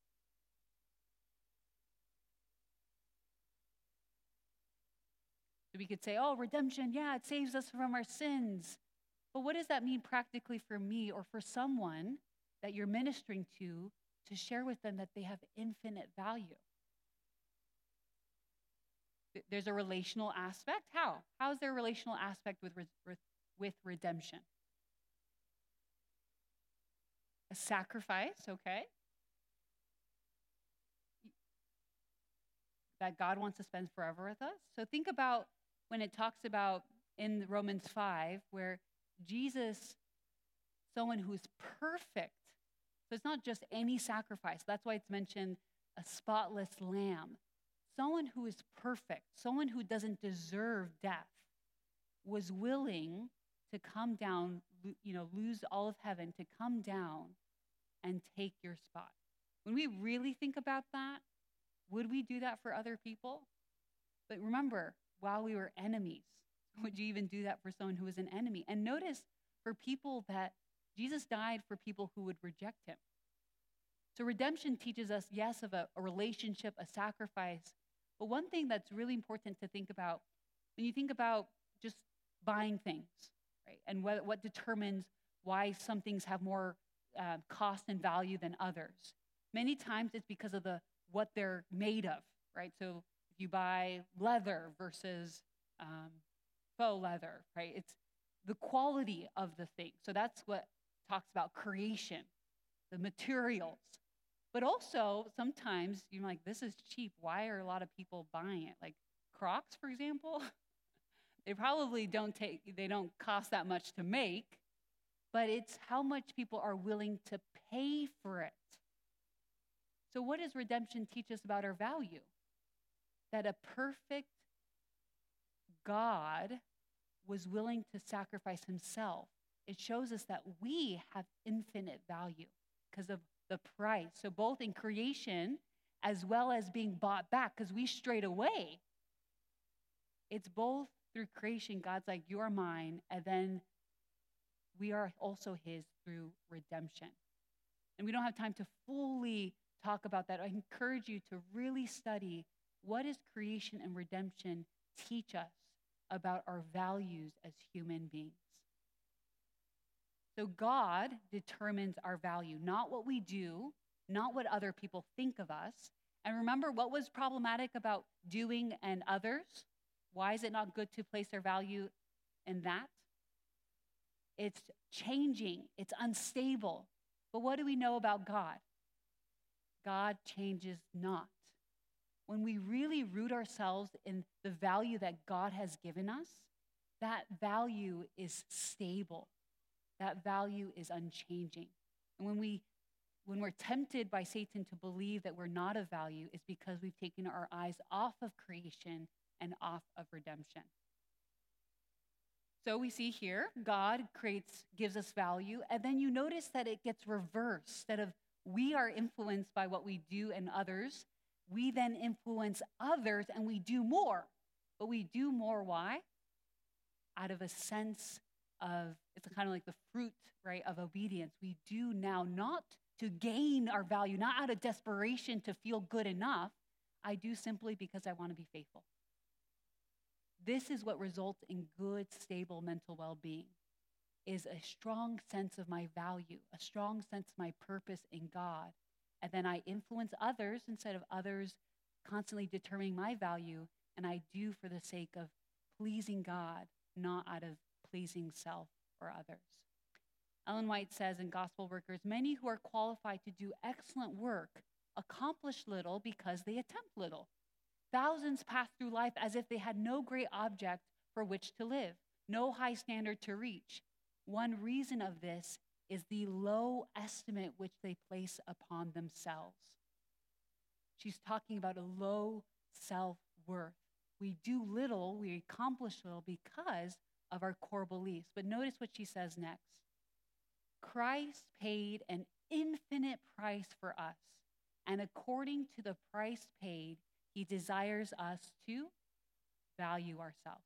Speaker 1: So we could say, oh, redemption, yeah, it saves us from our sins. But what does that mean practically for me or for someone that you're ministering to share with them that they have infinite value? There's a relational aspect. How? How is there a relational aspect with redemption? A sacrifice, okay, that God wants to spend forever with us. So think about when it talks about in Romans 5, where Jesus, someone who's perfect. So it's not just any sacrifice. That's why it's mentioned a spotless lamb. Someone who is perfect, someone who doesn't deserve death, was willing to come down, lose all of heaven, to come down and take your spot. When we really think about that, would we do that for other people? But remember, while we were enemies, would you even do that for someone who was an enemy? And notice for people that Jesus died for people who would reject him. So redemption teaches us, yes, of a relationship, a sacrifice. But one thing that's really important to think about when you think about just buying things, right? And what determines why some things have more cost and value than others. Many times it's because of what they're made of, right? So if you buy leather versus faux leather, right? It's the quality of the thing. So that's what talks about creation, the materials. But also sometimes you're like, this is cheap. Why are a lot of people buying it? Like Crocs, for example, they probably don't cost that much to make, but it's how much people are willing to pay for it. So what does redemption teach us about our value? That a perfect God was willing to sacrifice himself. It shows us that we have infinite value because of the price. So both in creation as well as being bought back, because we strayed away. It's both through creation, God's like, you are mine, and then we are also his through redemption. And we don't have time to fully talk about that. I encourage you to really study what does creation and redemption teach us about our values as human beings. So God determines our value, not what we do, not what other people think of us. And remember, what was problematic about doing and others? Why is it not good to place our value in that? It's changing. It's unstable. But what do we know about God? God changes not. When we really root ourselves in the value that God has given us, that value is stable. That value is unchanging. And when we're tempted by Satan to believe that we're not of value, it's because we've taken our eyes off of creation and off of redemption. So we see here, God gives us value, and then you notice that it gets reversed. Instead of we are influenced by what we do and others, we then influence others and we do more. But we do more, why? Out of a sense of, it's kind of like the fruit, right, of obedience. We do now not to gain our value, not out of desperation to feel good enough. I do simply because I want to be faithful. This is what results in good, stable mental well-being, is a strong sense of my value, a strong sense of my purpose in God. And then I influence others instead of others constantly determining my value, and I do for the sake of pleasing God, not out of pleasing self or others. Ellen White says in Gospel Workers, many who are qualified to do excellent work accomplish little because they attempt little. Thousands pass through life as if they had no great object for which to live, no high standard to reach. One reason of this is the low estimate which they place upon themselves. She's talking about a low self-worth. We do little, we accomplish little because of our core beliefs. But notice what she says next. Christ paid an infinite price for us, and according to the price paid, he desires us to value ourselves.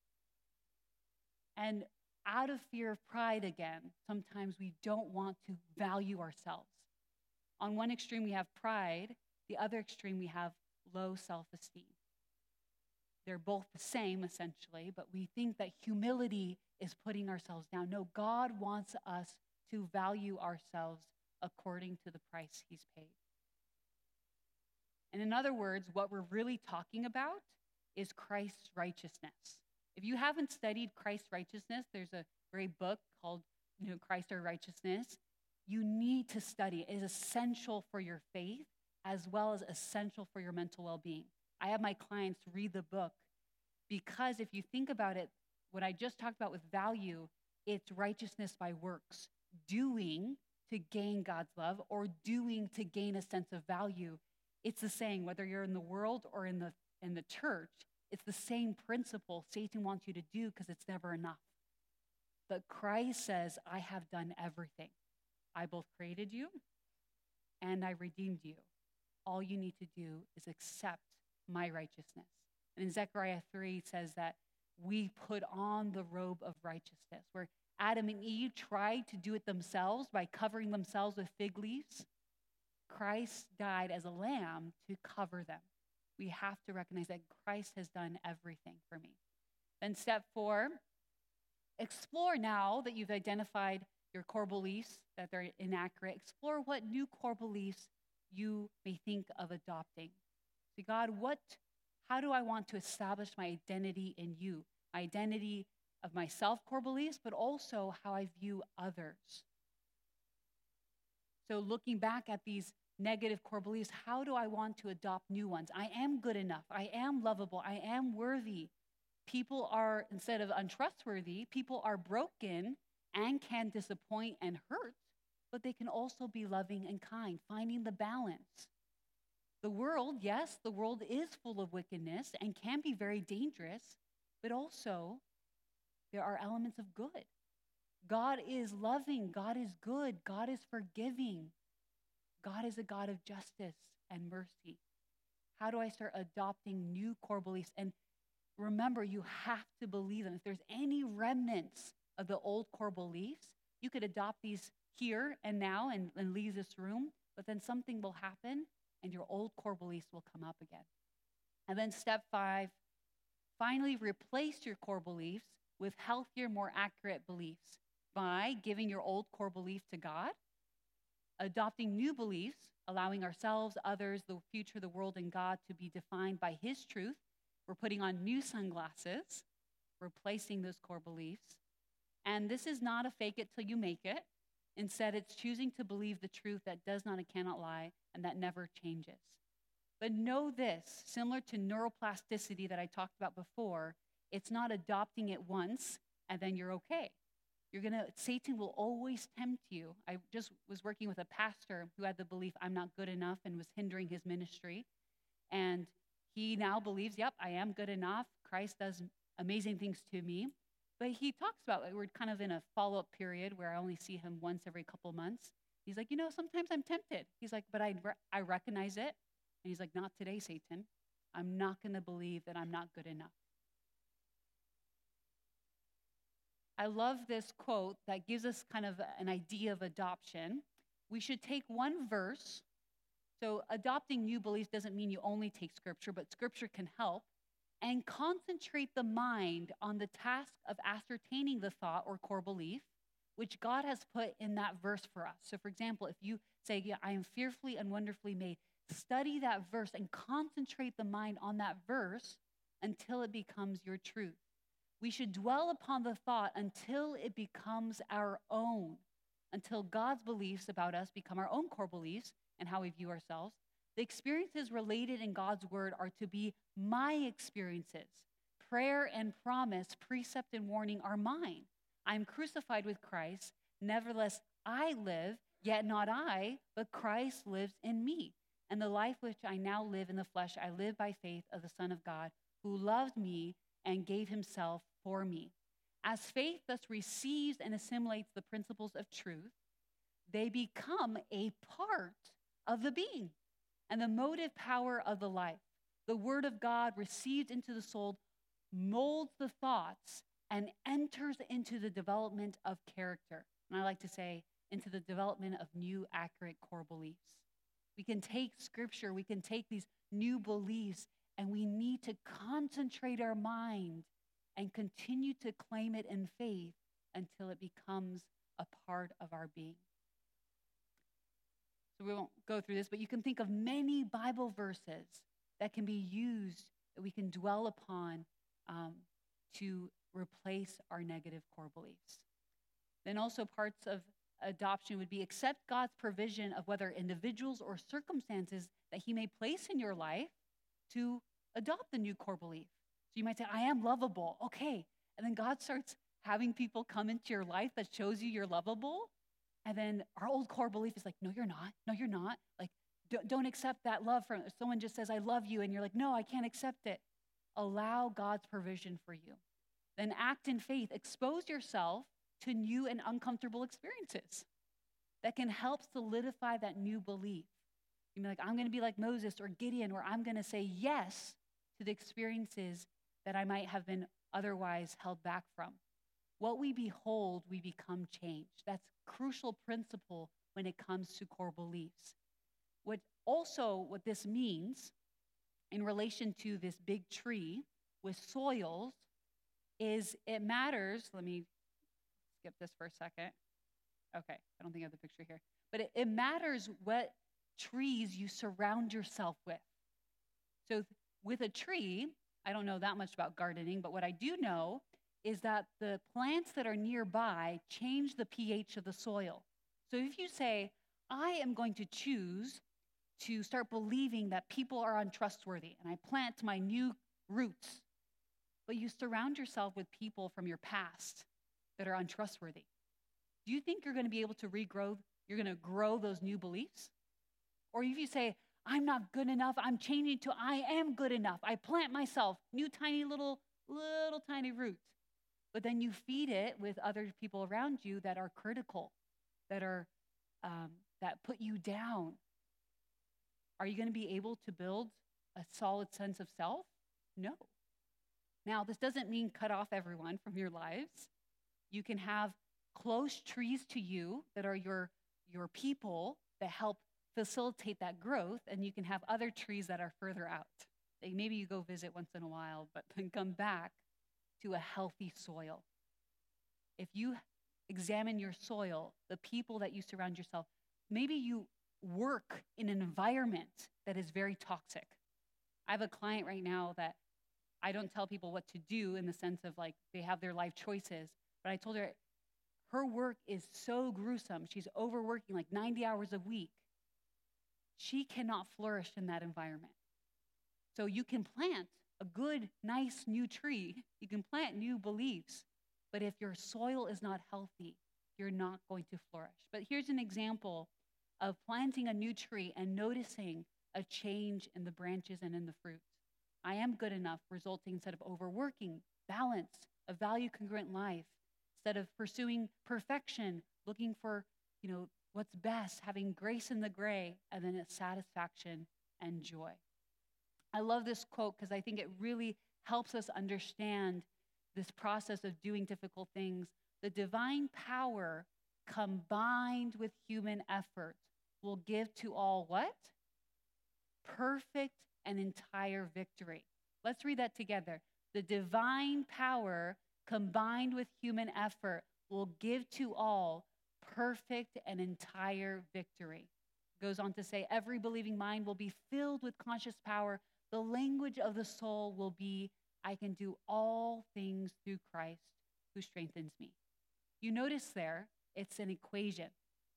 Speaker 1: And out of fear of pride again, sometimes we don't want to value ourselves. On one extreme, we have pride. The other extreme, we have low self-esteem. They're both the same, essentially, but we think that humility is putting ourselves down. No, God wants us to value ourselves according to the price he's paid. And in other words, what we're really talking about is Christ's righteousness. If you haven't studied Christ's righteousness, there's a great book called Christ Our Righteousness. You need to study it. It is essential for your faith as well as essential for your mental well-being. I have my clients read the book because if you think about it, what I just talked about with value, it's righteousness by works, doing to gain God's love or doing to gain a sense of value. It's the same, whether you're in the world or in the church, it's the same principle Satan wants you to do because it's never enough. But Christ says, I have done everything. I both created you and I redeemed you. All you need to do is accept my righteousness. And in Zechariah 3 it says that we put on the robe of righteousness, where Adam and Eve tried to do it themselves by covering themselves with fig leaves. Christ died as a lamb to cover them. We have to recognize that Christ has done everything for me. Then step 4, explore now that you've identified your core beliefs, that they're inaccurate. Explore what new core beliefs you may think of adopting. So God, how do I want to establish my identity in you? My identity of myself, core beliefs, but also how I view others. So looking back at these negative core beliefs, how do I want to adopt new ones? I am good enough. I am lovable. I am worthy. People are, instead of untrustworthy, people are broken and can disappoint and hurt, but they can also be loving and kind, finding the balance. The world, yes, the world is full of wickedness and can be very dangerous, but also there are elements of good. God is loving. God is good. God is forgiving. God is a God of justice and mercy. How do I start adopting new core beliefs? And remember, you have to believe them. If there's any remnants of the old core beliefs, you could adopt these here and now and leave this room, but then something will happen and your old core beliefs will come up again. And then step 5, finally replace your core beliefs with healthier, more accurate beliefs by giving your old core belief to God, adopting new beliefs, allowing ourselves, others, the future, the world, and God to be defined by his truth. We're putting on new sunglasses, replacing those core beliefs. And this is not a fake it till you make it. Instead, it's choosing to believe the truth that does not and cannot lie and that never changes. But know this, similar to neuroplasticity that I talked about before, it's not adopting it once and then you're okay. Satan will always tempt you. I just was working with a pastor who had the belief I'm not good enough and was hindering his ministry. And he now believes, yep, I am good enough. Christ does amazing things to me. But he talks about, we're kind of in a follow-up period where I only see him once every couple months. He's like, sometimes I'm tempted. He's like, but I recognize it. And he's like, not today, Satan. I'm not going to believe that I'm not good enough. I love this quote that gives us kind of an idea of adoption. We should take one verse. So adopting new beliefs doesn't mean you only take Scripture, but Scripture can help. And concentrate the mind on the task of ascertaining the thought or core belief, which God has put in that verse for us. So for example, if you say, yeah, I am fearfully and wonderfully made, study that verse and concentrate the mind on that verse until it becomes your truth. We should dwell upon the thought until it becomes our own, until God's beliefs about us become our own core beliefs and how we view ourselves. The experiences related in God's word are to be my experiences. Prayer and promise, precept and warning are mine. I'm crucified with Christ. Nevertheless, I live, yet not I, but Christ lives in me. And the life which I now live in the flesh, I live by faith of the Son of God, who loved me and gave himself for me. As faith thus receives and assimilates the principles of truth, they become a part of the being and the motive power of the life. The word of God received into the soul molds the thoughts and enters into the development of character. And I like to say, into the development of new, accurate core beliefs. We can take scripture, we can take these new beliefs, and we need to concentrate our mind and continue to claim it in faith until it becomes a part of our being. So we won't go through this, but you can think of many Bible verses that can be used, that we can dwell upon to replace our negative core beliefs. Then also parts of adoption would be accept God's provision of whether individuals or circumstances that he may place in your life to adopt the new core belief. So you might say, I am lovable. Okay. And then God starts having people come into your life that shows you you're lovable. And then our old core belief is like, no, you're not. No, you're not. Like, don't accept that love from someone just says, I love you. And you're like, no, I can't accept it. Allow God's provision for you. Then act in faith. Expose yourself to new and uncomfortable experiences that can help solidify that new belief. You mean like, I'm going to be like Moses or Gideon, or I'm going to say yes to the experiences that I might have been otherwise held back from. What we behold, we become changed. That's a crucial principle when it comes to core beliefs. What this means in relation to this big tree with soils is it matters. Let me skip this for a second. Okay, I don't think I have the picture here. But it matters what trees you surround yourself with. So with a tree, I don't know that much about gardening, but what I do know is that the plants that are nearby change the pH of the soil. So if you say, I am going to choose to start believing that people are untrustworthy, and I plant my new roots, but you surround yourself with people from your past that are untrustworthy, do you think you're going to be able to regrow, you're going to grow those new beliefs? Or if you say, I'm not good enough, I'm changing to I am good enough, I plant myself new tiny little tiny roots, but then you feed it with other people around you that are critical, that are that put you down, are you going to be able to build a solid sense of self? No. Now, this doesn't mean cut off everyone from your lives. You can have close trees to you that are your people that help facilitate that growth, and you can have other trees that are further out. Like maybe you go visit once in a while, but then come back to a healthy soil. If you examine your soil, the people that you surround yourself, maybe you work in an environment that is very toxic. I have a client right now that I don't tell people what to do in the sense of like they have their life choices, but I told her her work is so gruesome. She's overworking like 90 hours a week. She cannot flourish in that environment. So you can plant a good, nice new tree. You can plant new beliefs. But if your soil is not healthy, you're not going to flourish. But here's an example of planting a new tree and noticing a change in the branches and in the fruit. I am good enough, resulting instead of overworking, balance, a value congruent life. Instead of pursuing perfection, looking for, what's best, having grace in the gray, and then it's satisfaction and joy. I love this quote because I think it really helps us understand this process of doing difficult things. The divine power combined with human effort will give to all what? Perfect and entire victory. Let's read that together. The divine power combined with human effort will give to all perfect and entire victory. It goes on to say, every believing mind will be filled with conscious power. The language of the soul will be, I can do all things through Christ who strengthens me. You notice there, it's an equation.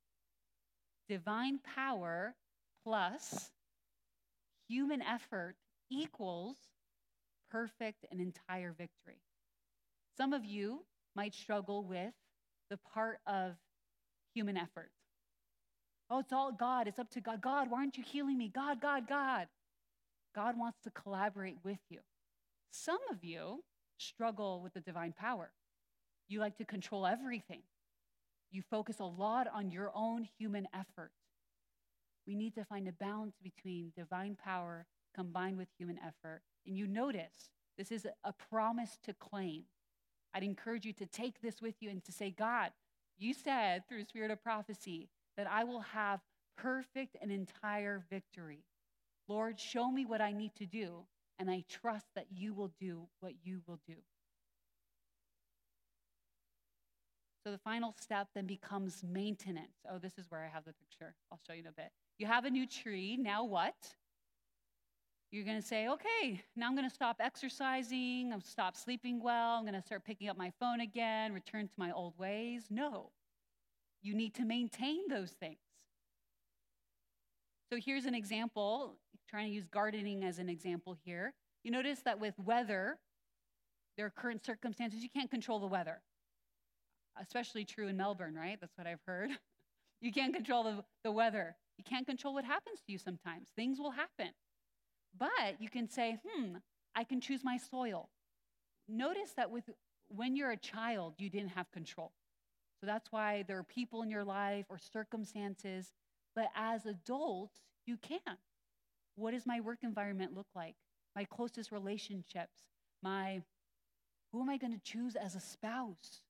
Speaker 1: Divine power plus human effort equals perfect and entire victory. Some of you might struggle with the part of human effort. Oh, it's all God. It's up to God. God, why aren't you healing me? God, God, God. God wants to collaborate with you. Some of you struggle with the divine power. You like to control everything. You focus a lot on your own human effort. We need to find a balance between divine power combined with human effort. And you notice this is a promise to claim. I'd encourage you to take this with you and to say, God, you said through Spirit of Prophecy that I will have perfect and entire victory. Lord, show me what I need to do, and I trust that you will do what you will do. So the final step then becomes maintenance. Oh, this is where I have the picture. I'll show you in a bit. You have a new tree. Now what? You're going to say, okay, now I'm going to stop exercising. I'll stop sleeping well. I'm going to start picking up my phone again, return to my old ways. No, you need to maintain those things. So here's an example, trying to use gardening as an example here. You notice that with weather, there are current circumstances. You can't control the weather, especially true in Melbourne, right? That's what I've heard. You can't control the weather. You can't control what happens to you sometimes. Things will happen. But you can say, I can choose my soil. Notice that when you're a child, you didn't have control. So that's why there are people in your life or circumstances, but as adults, you can. What does my work environment look like? My closest relationships? Who am I going to choose as a spouse?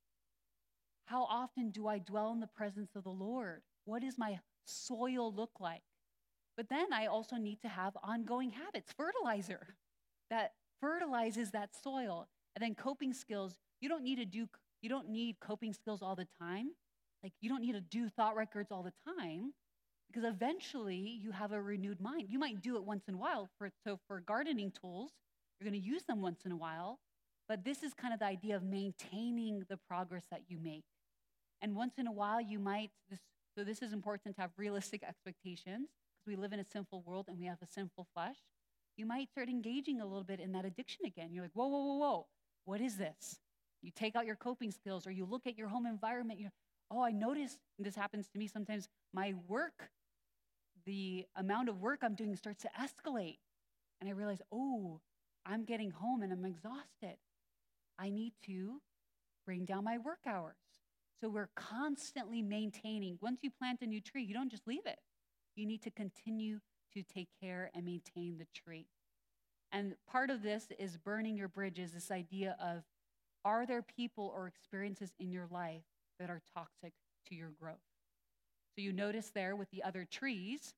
Speaker 1: How often do I dwell in the presence of the Lord? What does my soil look like? But then I also need to have ongoing habits, fertilizer that fertilizes that soil. And then coping skills, you don't need coping skills all the time. Like you don't need to do thought records all the time because eventually you have a renewed mind. You might do it once in a while. So for gardening tools, you're going to use them once in a while. But this is kind of the idea of maintaining the progress that you make. And once in a while, so this is important to have realistic expectations because we live in a sinful world and we have a sinful flesh. You might start engaging a little bit in that addiction again. You're like, whoa, whoa, whoa, whoa. What is this? You take out your coping skills or you look at your home environment. I noticed, and this happens to me sometimes, my work, the amount of work I'm doing starts to escalate. And I realize, I'm getting home and I'm exhausted. I need to bring down my work hours. So we're constantly maintaining. Once you plant a new tree, you don't just leave it. You need to continue to take care and maintain the tree. And part of this is burning your bridges, this idea of, are there people or experiences in your life that are toxic to your growth? So you notice there with the other trees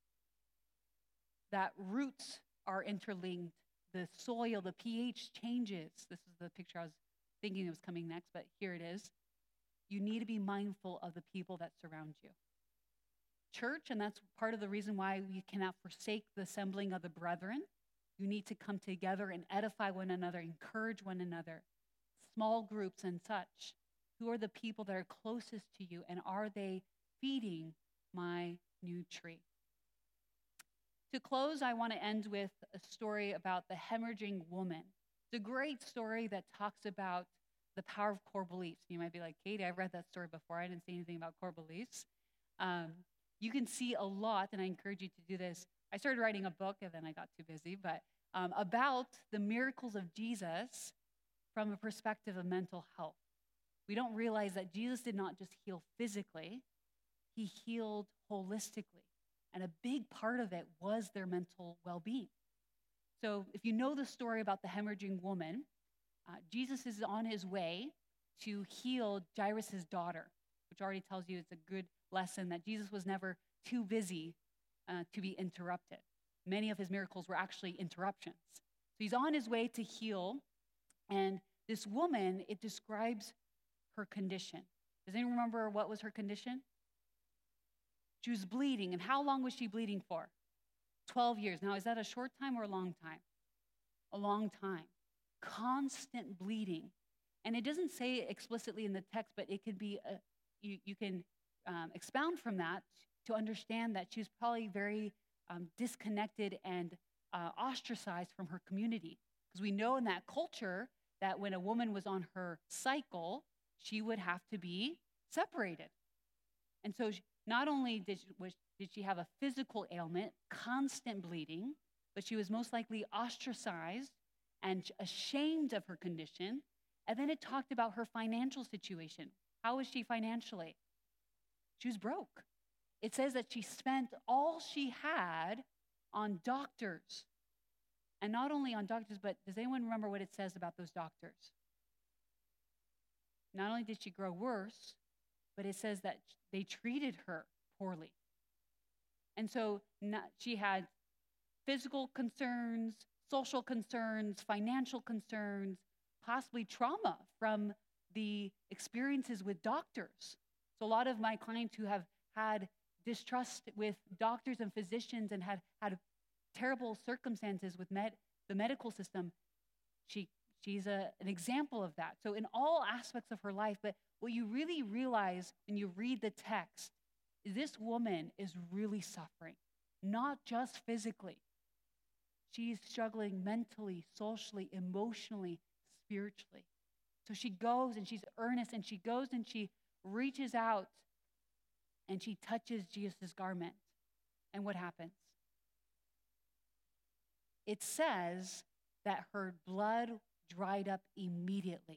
Speaker 1: that roots are interlinked. The soil, the pH changes. This is the picture I was thinking was coming next, but here it is. You need to be mindful of the people that surround you. Church, and that's part of the reason why we cannot forsake the assembling of the brethren. You need to come together and edify one another, encourage one another. Small groups and such. Who are the people that are closest to you, and are they feeding my new tree? To close, I want to end with a story about the hemorrhaging woman. It's a great story that talks about the power of core beliefs. You might be like, Katie, I've read that story before. I didn't say anything about core beliefs. You can see a lot, and I encourage you to do this. I started writing a book, and then I got too busy, but about the miracles of Jesus from a perspective of mental health. We don't realize that Jesus did not just heal physically, he healed holistically. And a big part of it was their mental well-being. So if you know the story about the hemorrhaging woman, Jesus is on his way to heal Jairus' daughter, which already tells you it's a good lesson that Jesus was never too busy to be interrupted. Many of his miracles were actually interruptions. So he's on his way to heal, and this woman, it describes her condition. Does anyone remember what was her condition? She was bleeding. And how long was she bleeding for? 12 years. Now, is that a short time or a long time? A long time. Constant bleeding. And it doesn't say explicitly in the text, but it could be, you can expound from that to understand that she was probably very disconnected and ostracized from her community. Because we know in that culture that when a woman was on her cycle, she would have to be separated. And so not only did she have a physical ailment, constant bleeding, but she was most likely ostracized and ashamed of her condition. And then it talked about her financial situation. How was she financially? She was broke. It says that she spent all she had on doctors. And not only on doctors, but does anyone remember what it says about those doctors? Not only did she grow worse, but it says that they treated her poorly. And so she had physical concerns, social concerns, financial concerns, possibly trauma from the experiences with doctors. So a lot of my clients who have had distrust with doctors and physicians and had terrible circumstances with the medical system, she's an example of that. So in all aspects of her life, but what you really realize when you read the text is this woman is really suffering, not just physically. She's struggling mentally, socially, emotionally, spiritually. So she goes and she's earnest and she goes and she reaches out and she touches Jesus' garment. And what happens? It says that her blood dried up immediately.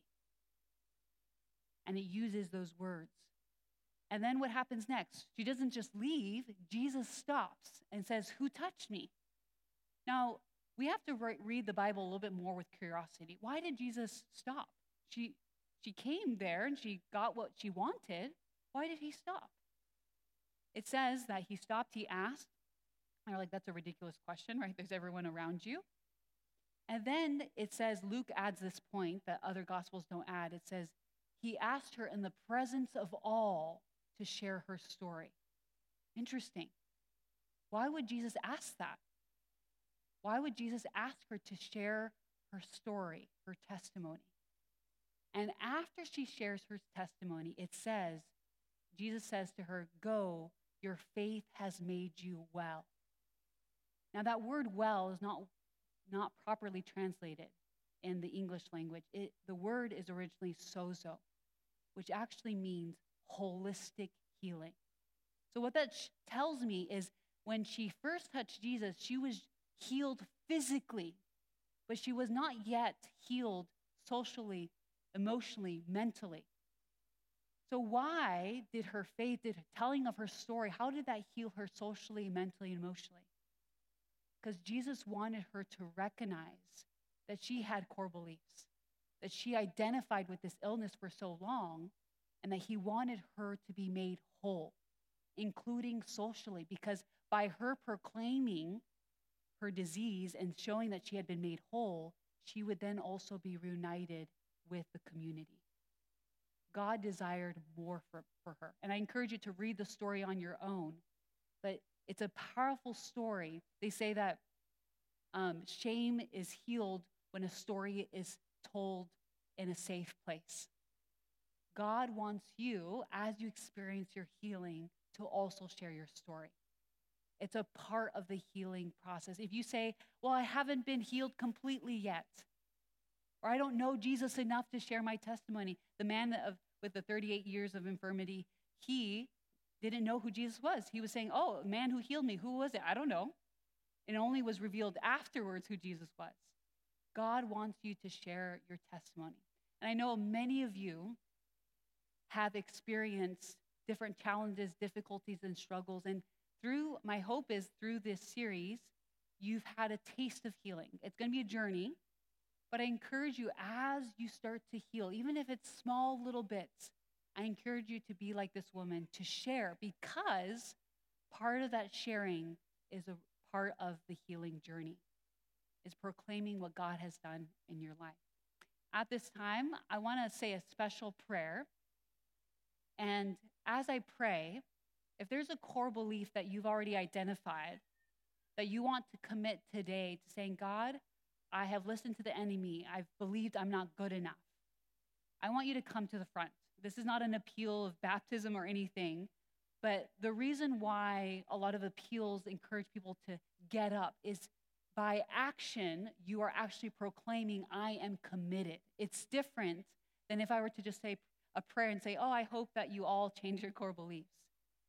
Speaker 1: And it uses those words. And then what happens next? She doesn't just leave. Jesus stops and says, "Who touched me?" Now, we have to read the Bible a little bit more with curiosity. Why did Jesus stop? She came there and she got what she wanted. Why did he stop? It says that he stopped, he asked. And you're like, that's a ridiculous question, right? There's everyone around you. And then it says, Luke adds this point that other gospels don't add. It says, he asked her in the presence of all to share her story. Interesting. Why would Jesus ask that? Why would Jesus ask her to share her story, her testimony? And after she shares her testimony, it says, Jesus says to her, "Go, your faith has made you well." Now that word well is not properly translated in the English language. The word is originally sozo, which actually means holistic healing. So what that tells me is when she first touched Jesus, she was healed physically, but she was not yet healed socially, emotionally, mentally. So why did her faith, telling of her story, how did that heal her socially, mentally, and emotionally? Because Jesus wanted her to recognize that she had core beliefs, that she identified with this illness for so long, and that he wanted her to be made whole, including socially, because by her proclaiming her disease and showing that she had been made whole, she would then also be reunited with the community. God desired more for her. And I encourage you to read the story on your own, but it's a powerful story. They say that shame is healed when a story is told in a safe place. God wants you, as you experience your healing, to also share your story. It's a part of the healing process. If you say, well, I haven't been healed completely yet, or I don't know Jesus enough to share my testimony. The man with the 38 years of infirmity, he didn't know who Jesus was. He was saying, oh, a man who healed me, who was it? I don't know. It only was revealed afterwards who Jesus was. God wants you to share your testimony. And I know many of you have experienced different challenges, difficulties, and struggles. And my hope is through this series, you've had a taste of healing. It's going to be a journey, but I encourage you as you start to heal, even if it's small little bits, I encourage you to be like this woman, to share, because part of that sharing is a part of the healing journey, is proclaiming what God has done in your life. At this time, I want to say a special prayer. And as I pray, if there's a core belief that you've already identified, that you want to commit today to saying, God, I have listened to the enemy. I've believed I'm not good enough. I want you to come to the front. This is not an appeal of baptism or anything, but the reason why a lot of appeals encourage people to get up is by action, you are actually proclaiming, I am committed. It's different than if I were to just say a prayer and say, oh, I hope that you all change your core beliefs.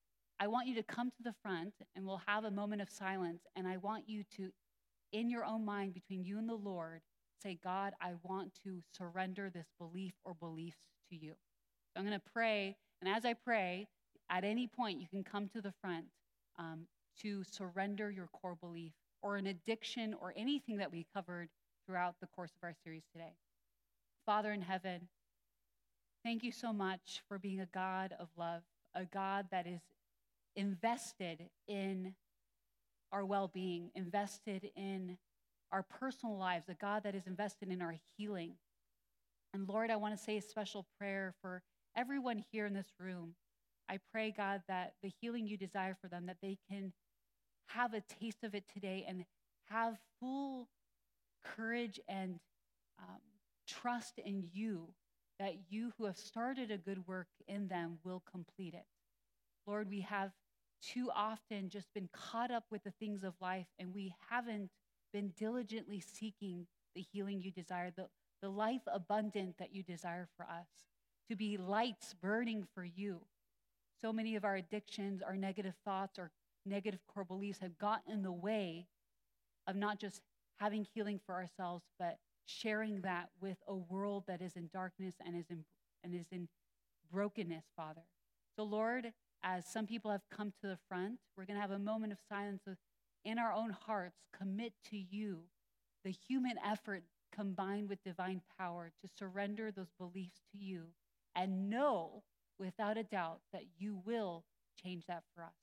Speaker 1: I want you to come to the front and we'll have a moment of silence. And I want you to, in your own mind, between you and the Lord, say, God, I want to surrender this belief or beliefs to you. So I'm going to pray. And as I pray, at any point, you can come to the front to surrender your core belief or an addiction or anything that we covered throughout the course of our series today. Father in heaven, thank you so much for being a God of love, a God that is invested in our well-being, invested in our personal lives, a God that is invested in our healing. And Lord, I want to say a special prayer for everyone here in this room. I pray, God, that the healing you desire for them, that they can have a taste of it today and have full courage and trust in you, that you who have started a good work in them will complete it. Lord, we have too often just been caught up with the things of life, and we haven't been diligently seeking the healing you desire, the life abundant that you desire for us, to be lights burning for you. So many of our addictions, our negative thoughts, our negative core beliefs have gotten in the way of not just having healing for ourselves, but sharing that with a world that is in darkness and is in brokenness, Father. So Lord, as some people have come to the front, we're going to have a moment of silence in our own hearts, commit to you the human effort combined with divine power to surrender those beliefs to you and know without a doubt that you will change that for us.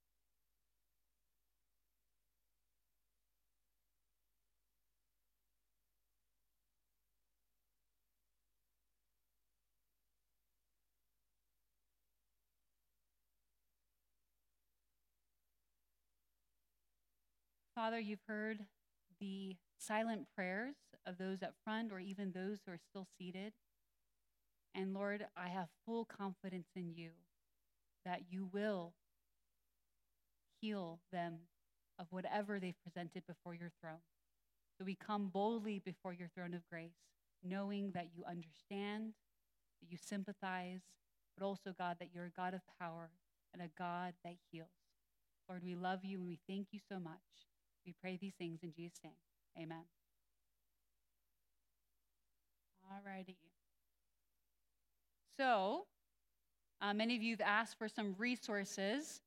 Speaker 1: Father, you've heard the silent prayers of those up front or even those who are still seated. And Lord, I have full confidence in you that you will heal them of whatever they've presented before your throne. So we come boldly before your throne of grace, knowing that you understand, that you sympathize, but also, God, that you're a God of power and a God that heals. Lord, we love you and we thank you so much. We pray these things in Jesus' name. Amen. All righty. So, many of you have asked for some resources.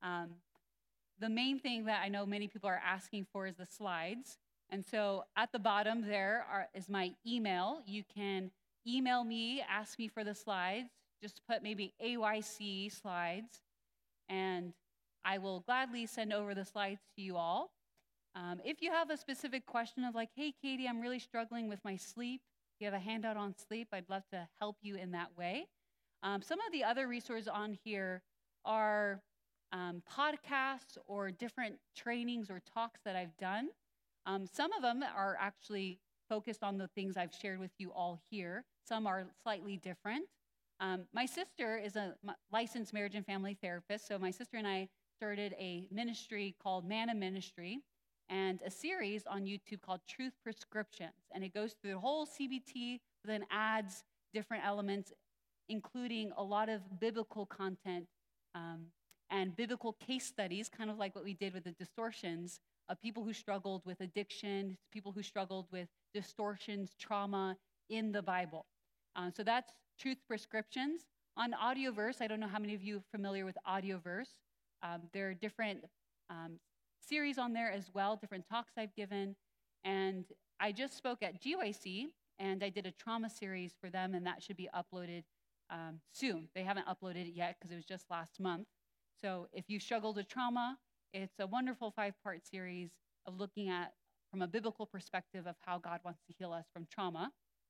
Speaker 1: The main thing that I know many people are asking for is the slides. And so at the bottom there is my email. You can email me, ask me for the slides. Just put maybe AYC slides, and I will gladly send over the slides to you all. If you have a specific question of like, hey, Katie, I'm really struggling with my sleep. If you have a handout on sleep, I'd love to help you in that way. Some of the other resources on here are podcasts or different trainings or talks that I've done. Some of them are actually focused on the things I've shared with you all here. Some are slightly different. My sister is a licensed marriage and family therapist, so my sister and I started a ministry called Manna Ministry and a series on YouTube called Truth Prescriptions. And it goes through the whole CBT, but then adds different elements, including a lot of biblical content and biblical case studies, kind of like what we did with the distortions, of people who struggled with addiction, people who struggled with distortions, trauma in the Bible. So that's Truth Prescriptions. On Audioverse, I don't know how many of you are familiar with Audioverse. There are different series on there as well, different talks I've given. And I just spoke at GYC, and I did a trauma series for them, and that should be uploaded soon. They haven't uploaded it yet because it was just last month. So if you struggled with trauma, it's a wonderful 5-part series of looking at, from a biblical perspective, of how God wants to heal us from trauma.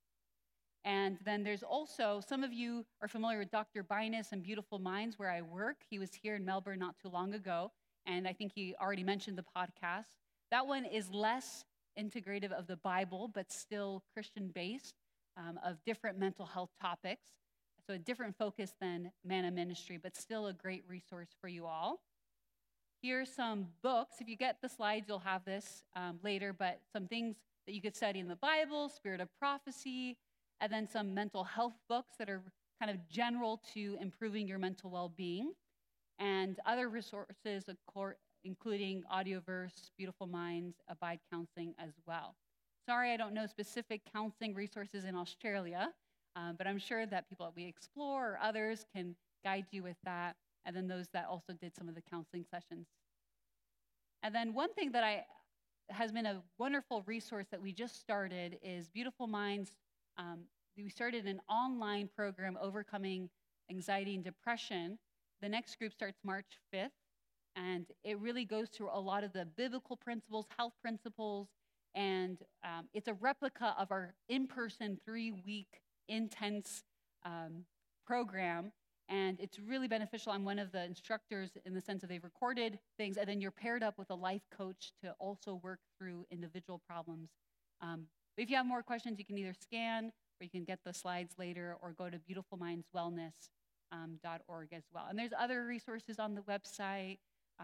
Speaker 1: And then there's also, some of you are familiar with Dr. Bynus and Beautiful Minds, where I work. He was here in Melbourne not too long ago, and I think he already mentioned the podcast. That one is less integrative of the Bible, but still Christian-based, of different mental health topics. So a different focus than Manna Ministry, but still a great resource for you all. Here's some books. If you get the slides, you'll have this later, but some things that you could study in the Bible, Spirit of Prophecy, and then some mental health books that are kind of general to improving your mental well-being. and other resources, including Audioverse, Beautiful Minds, Abide Counseling as well. Sorry, I don't know specific counseling resources in Australia, but I'm sure that people at We Explore or others can guide you with that, and then those that also did some of the counseling sessions. And then one thing that has been a wonderful resource that we just started is Beautiful Minds. We started an online program, Overcoming Anxiety and Depression. The next group starts March 5th, and it really goes through a lot of the biblical principles, health principles, and it's a replica of our in-person 3-week intense program. And it's really beneficial. I'm one of the instructors in the sense that they've recorded things, and then you're paired up with a life coach to also work through individual problems. But if you have more questions, you can either scan or you can get the slides later or go to beautifulmindswellness.org as well. And there's other resources on the website,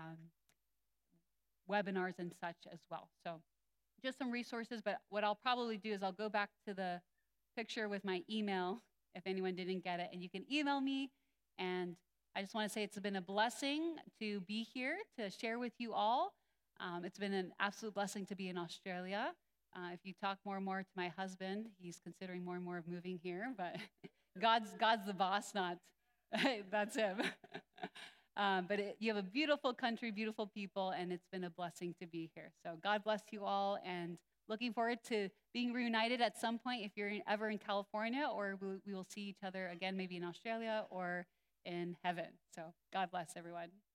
Speaker 1: webinars and such as well. So just some resources, but what I'll probably do is I'll go back to the picture with my email if anyone didn't get it, and you can email me. And I just want to say it's been a blessing to be here to share with you all. It's been an absolute blessing to be in Australia. If you talk more and more to my husband, he's considering more and more of moving here, but God's the boss, not that's him. But you have a beautiful country, beautiful people, and it's been a blessing to be here. So God bless you all, and looking forward to being reunited at some point if you're ever in California, or we will see each other again maybe in Australia or in heaven. So God bless everyone.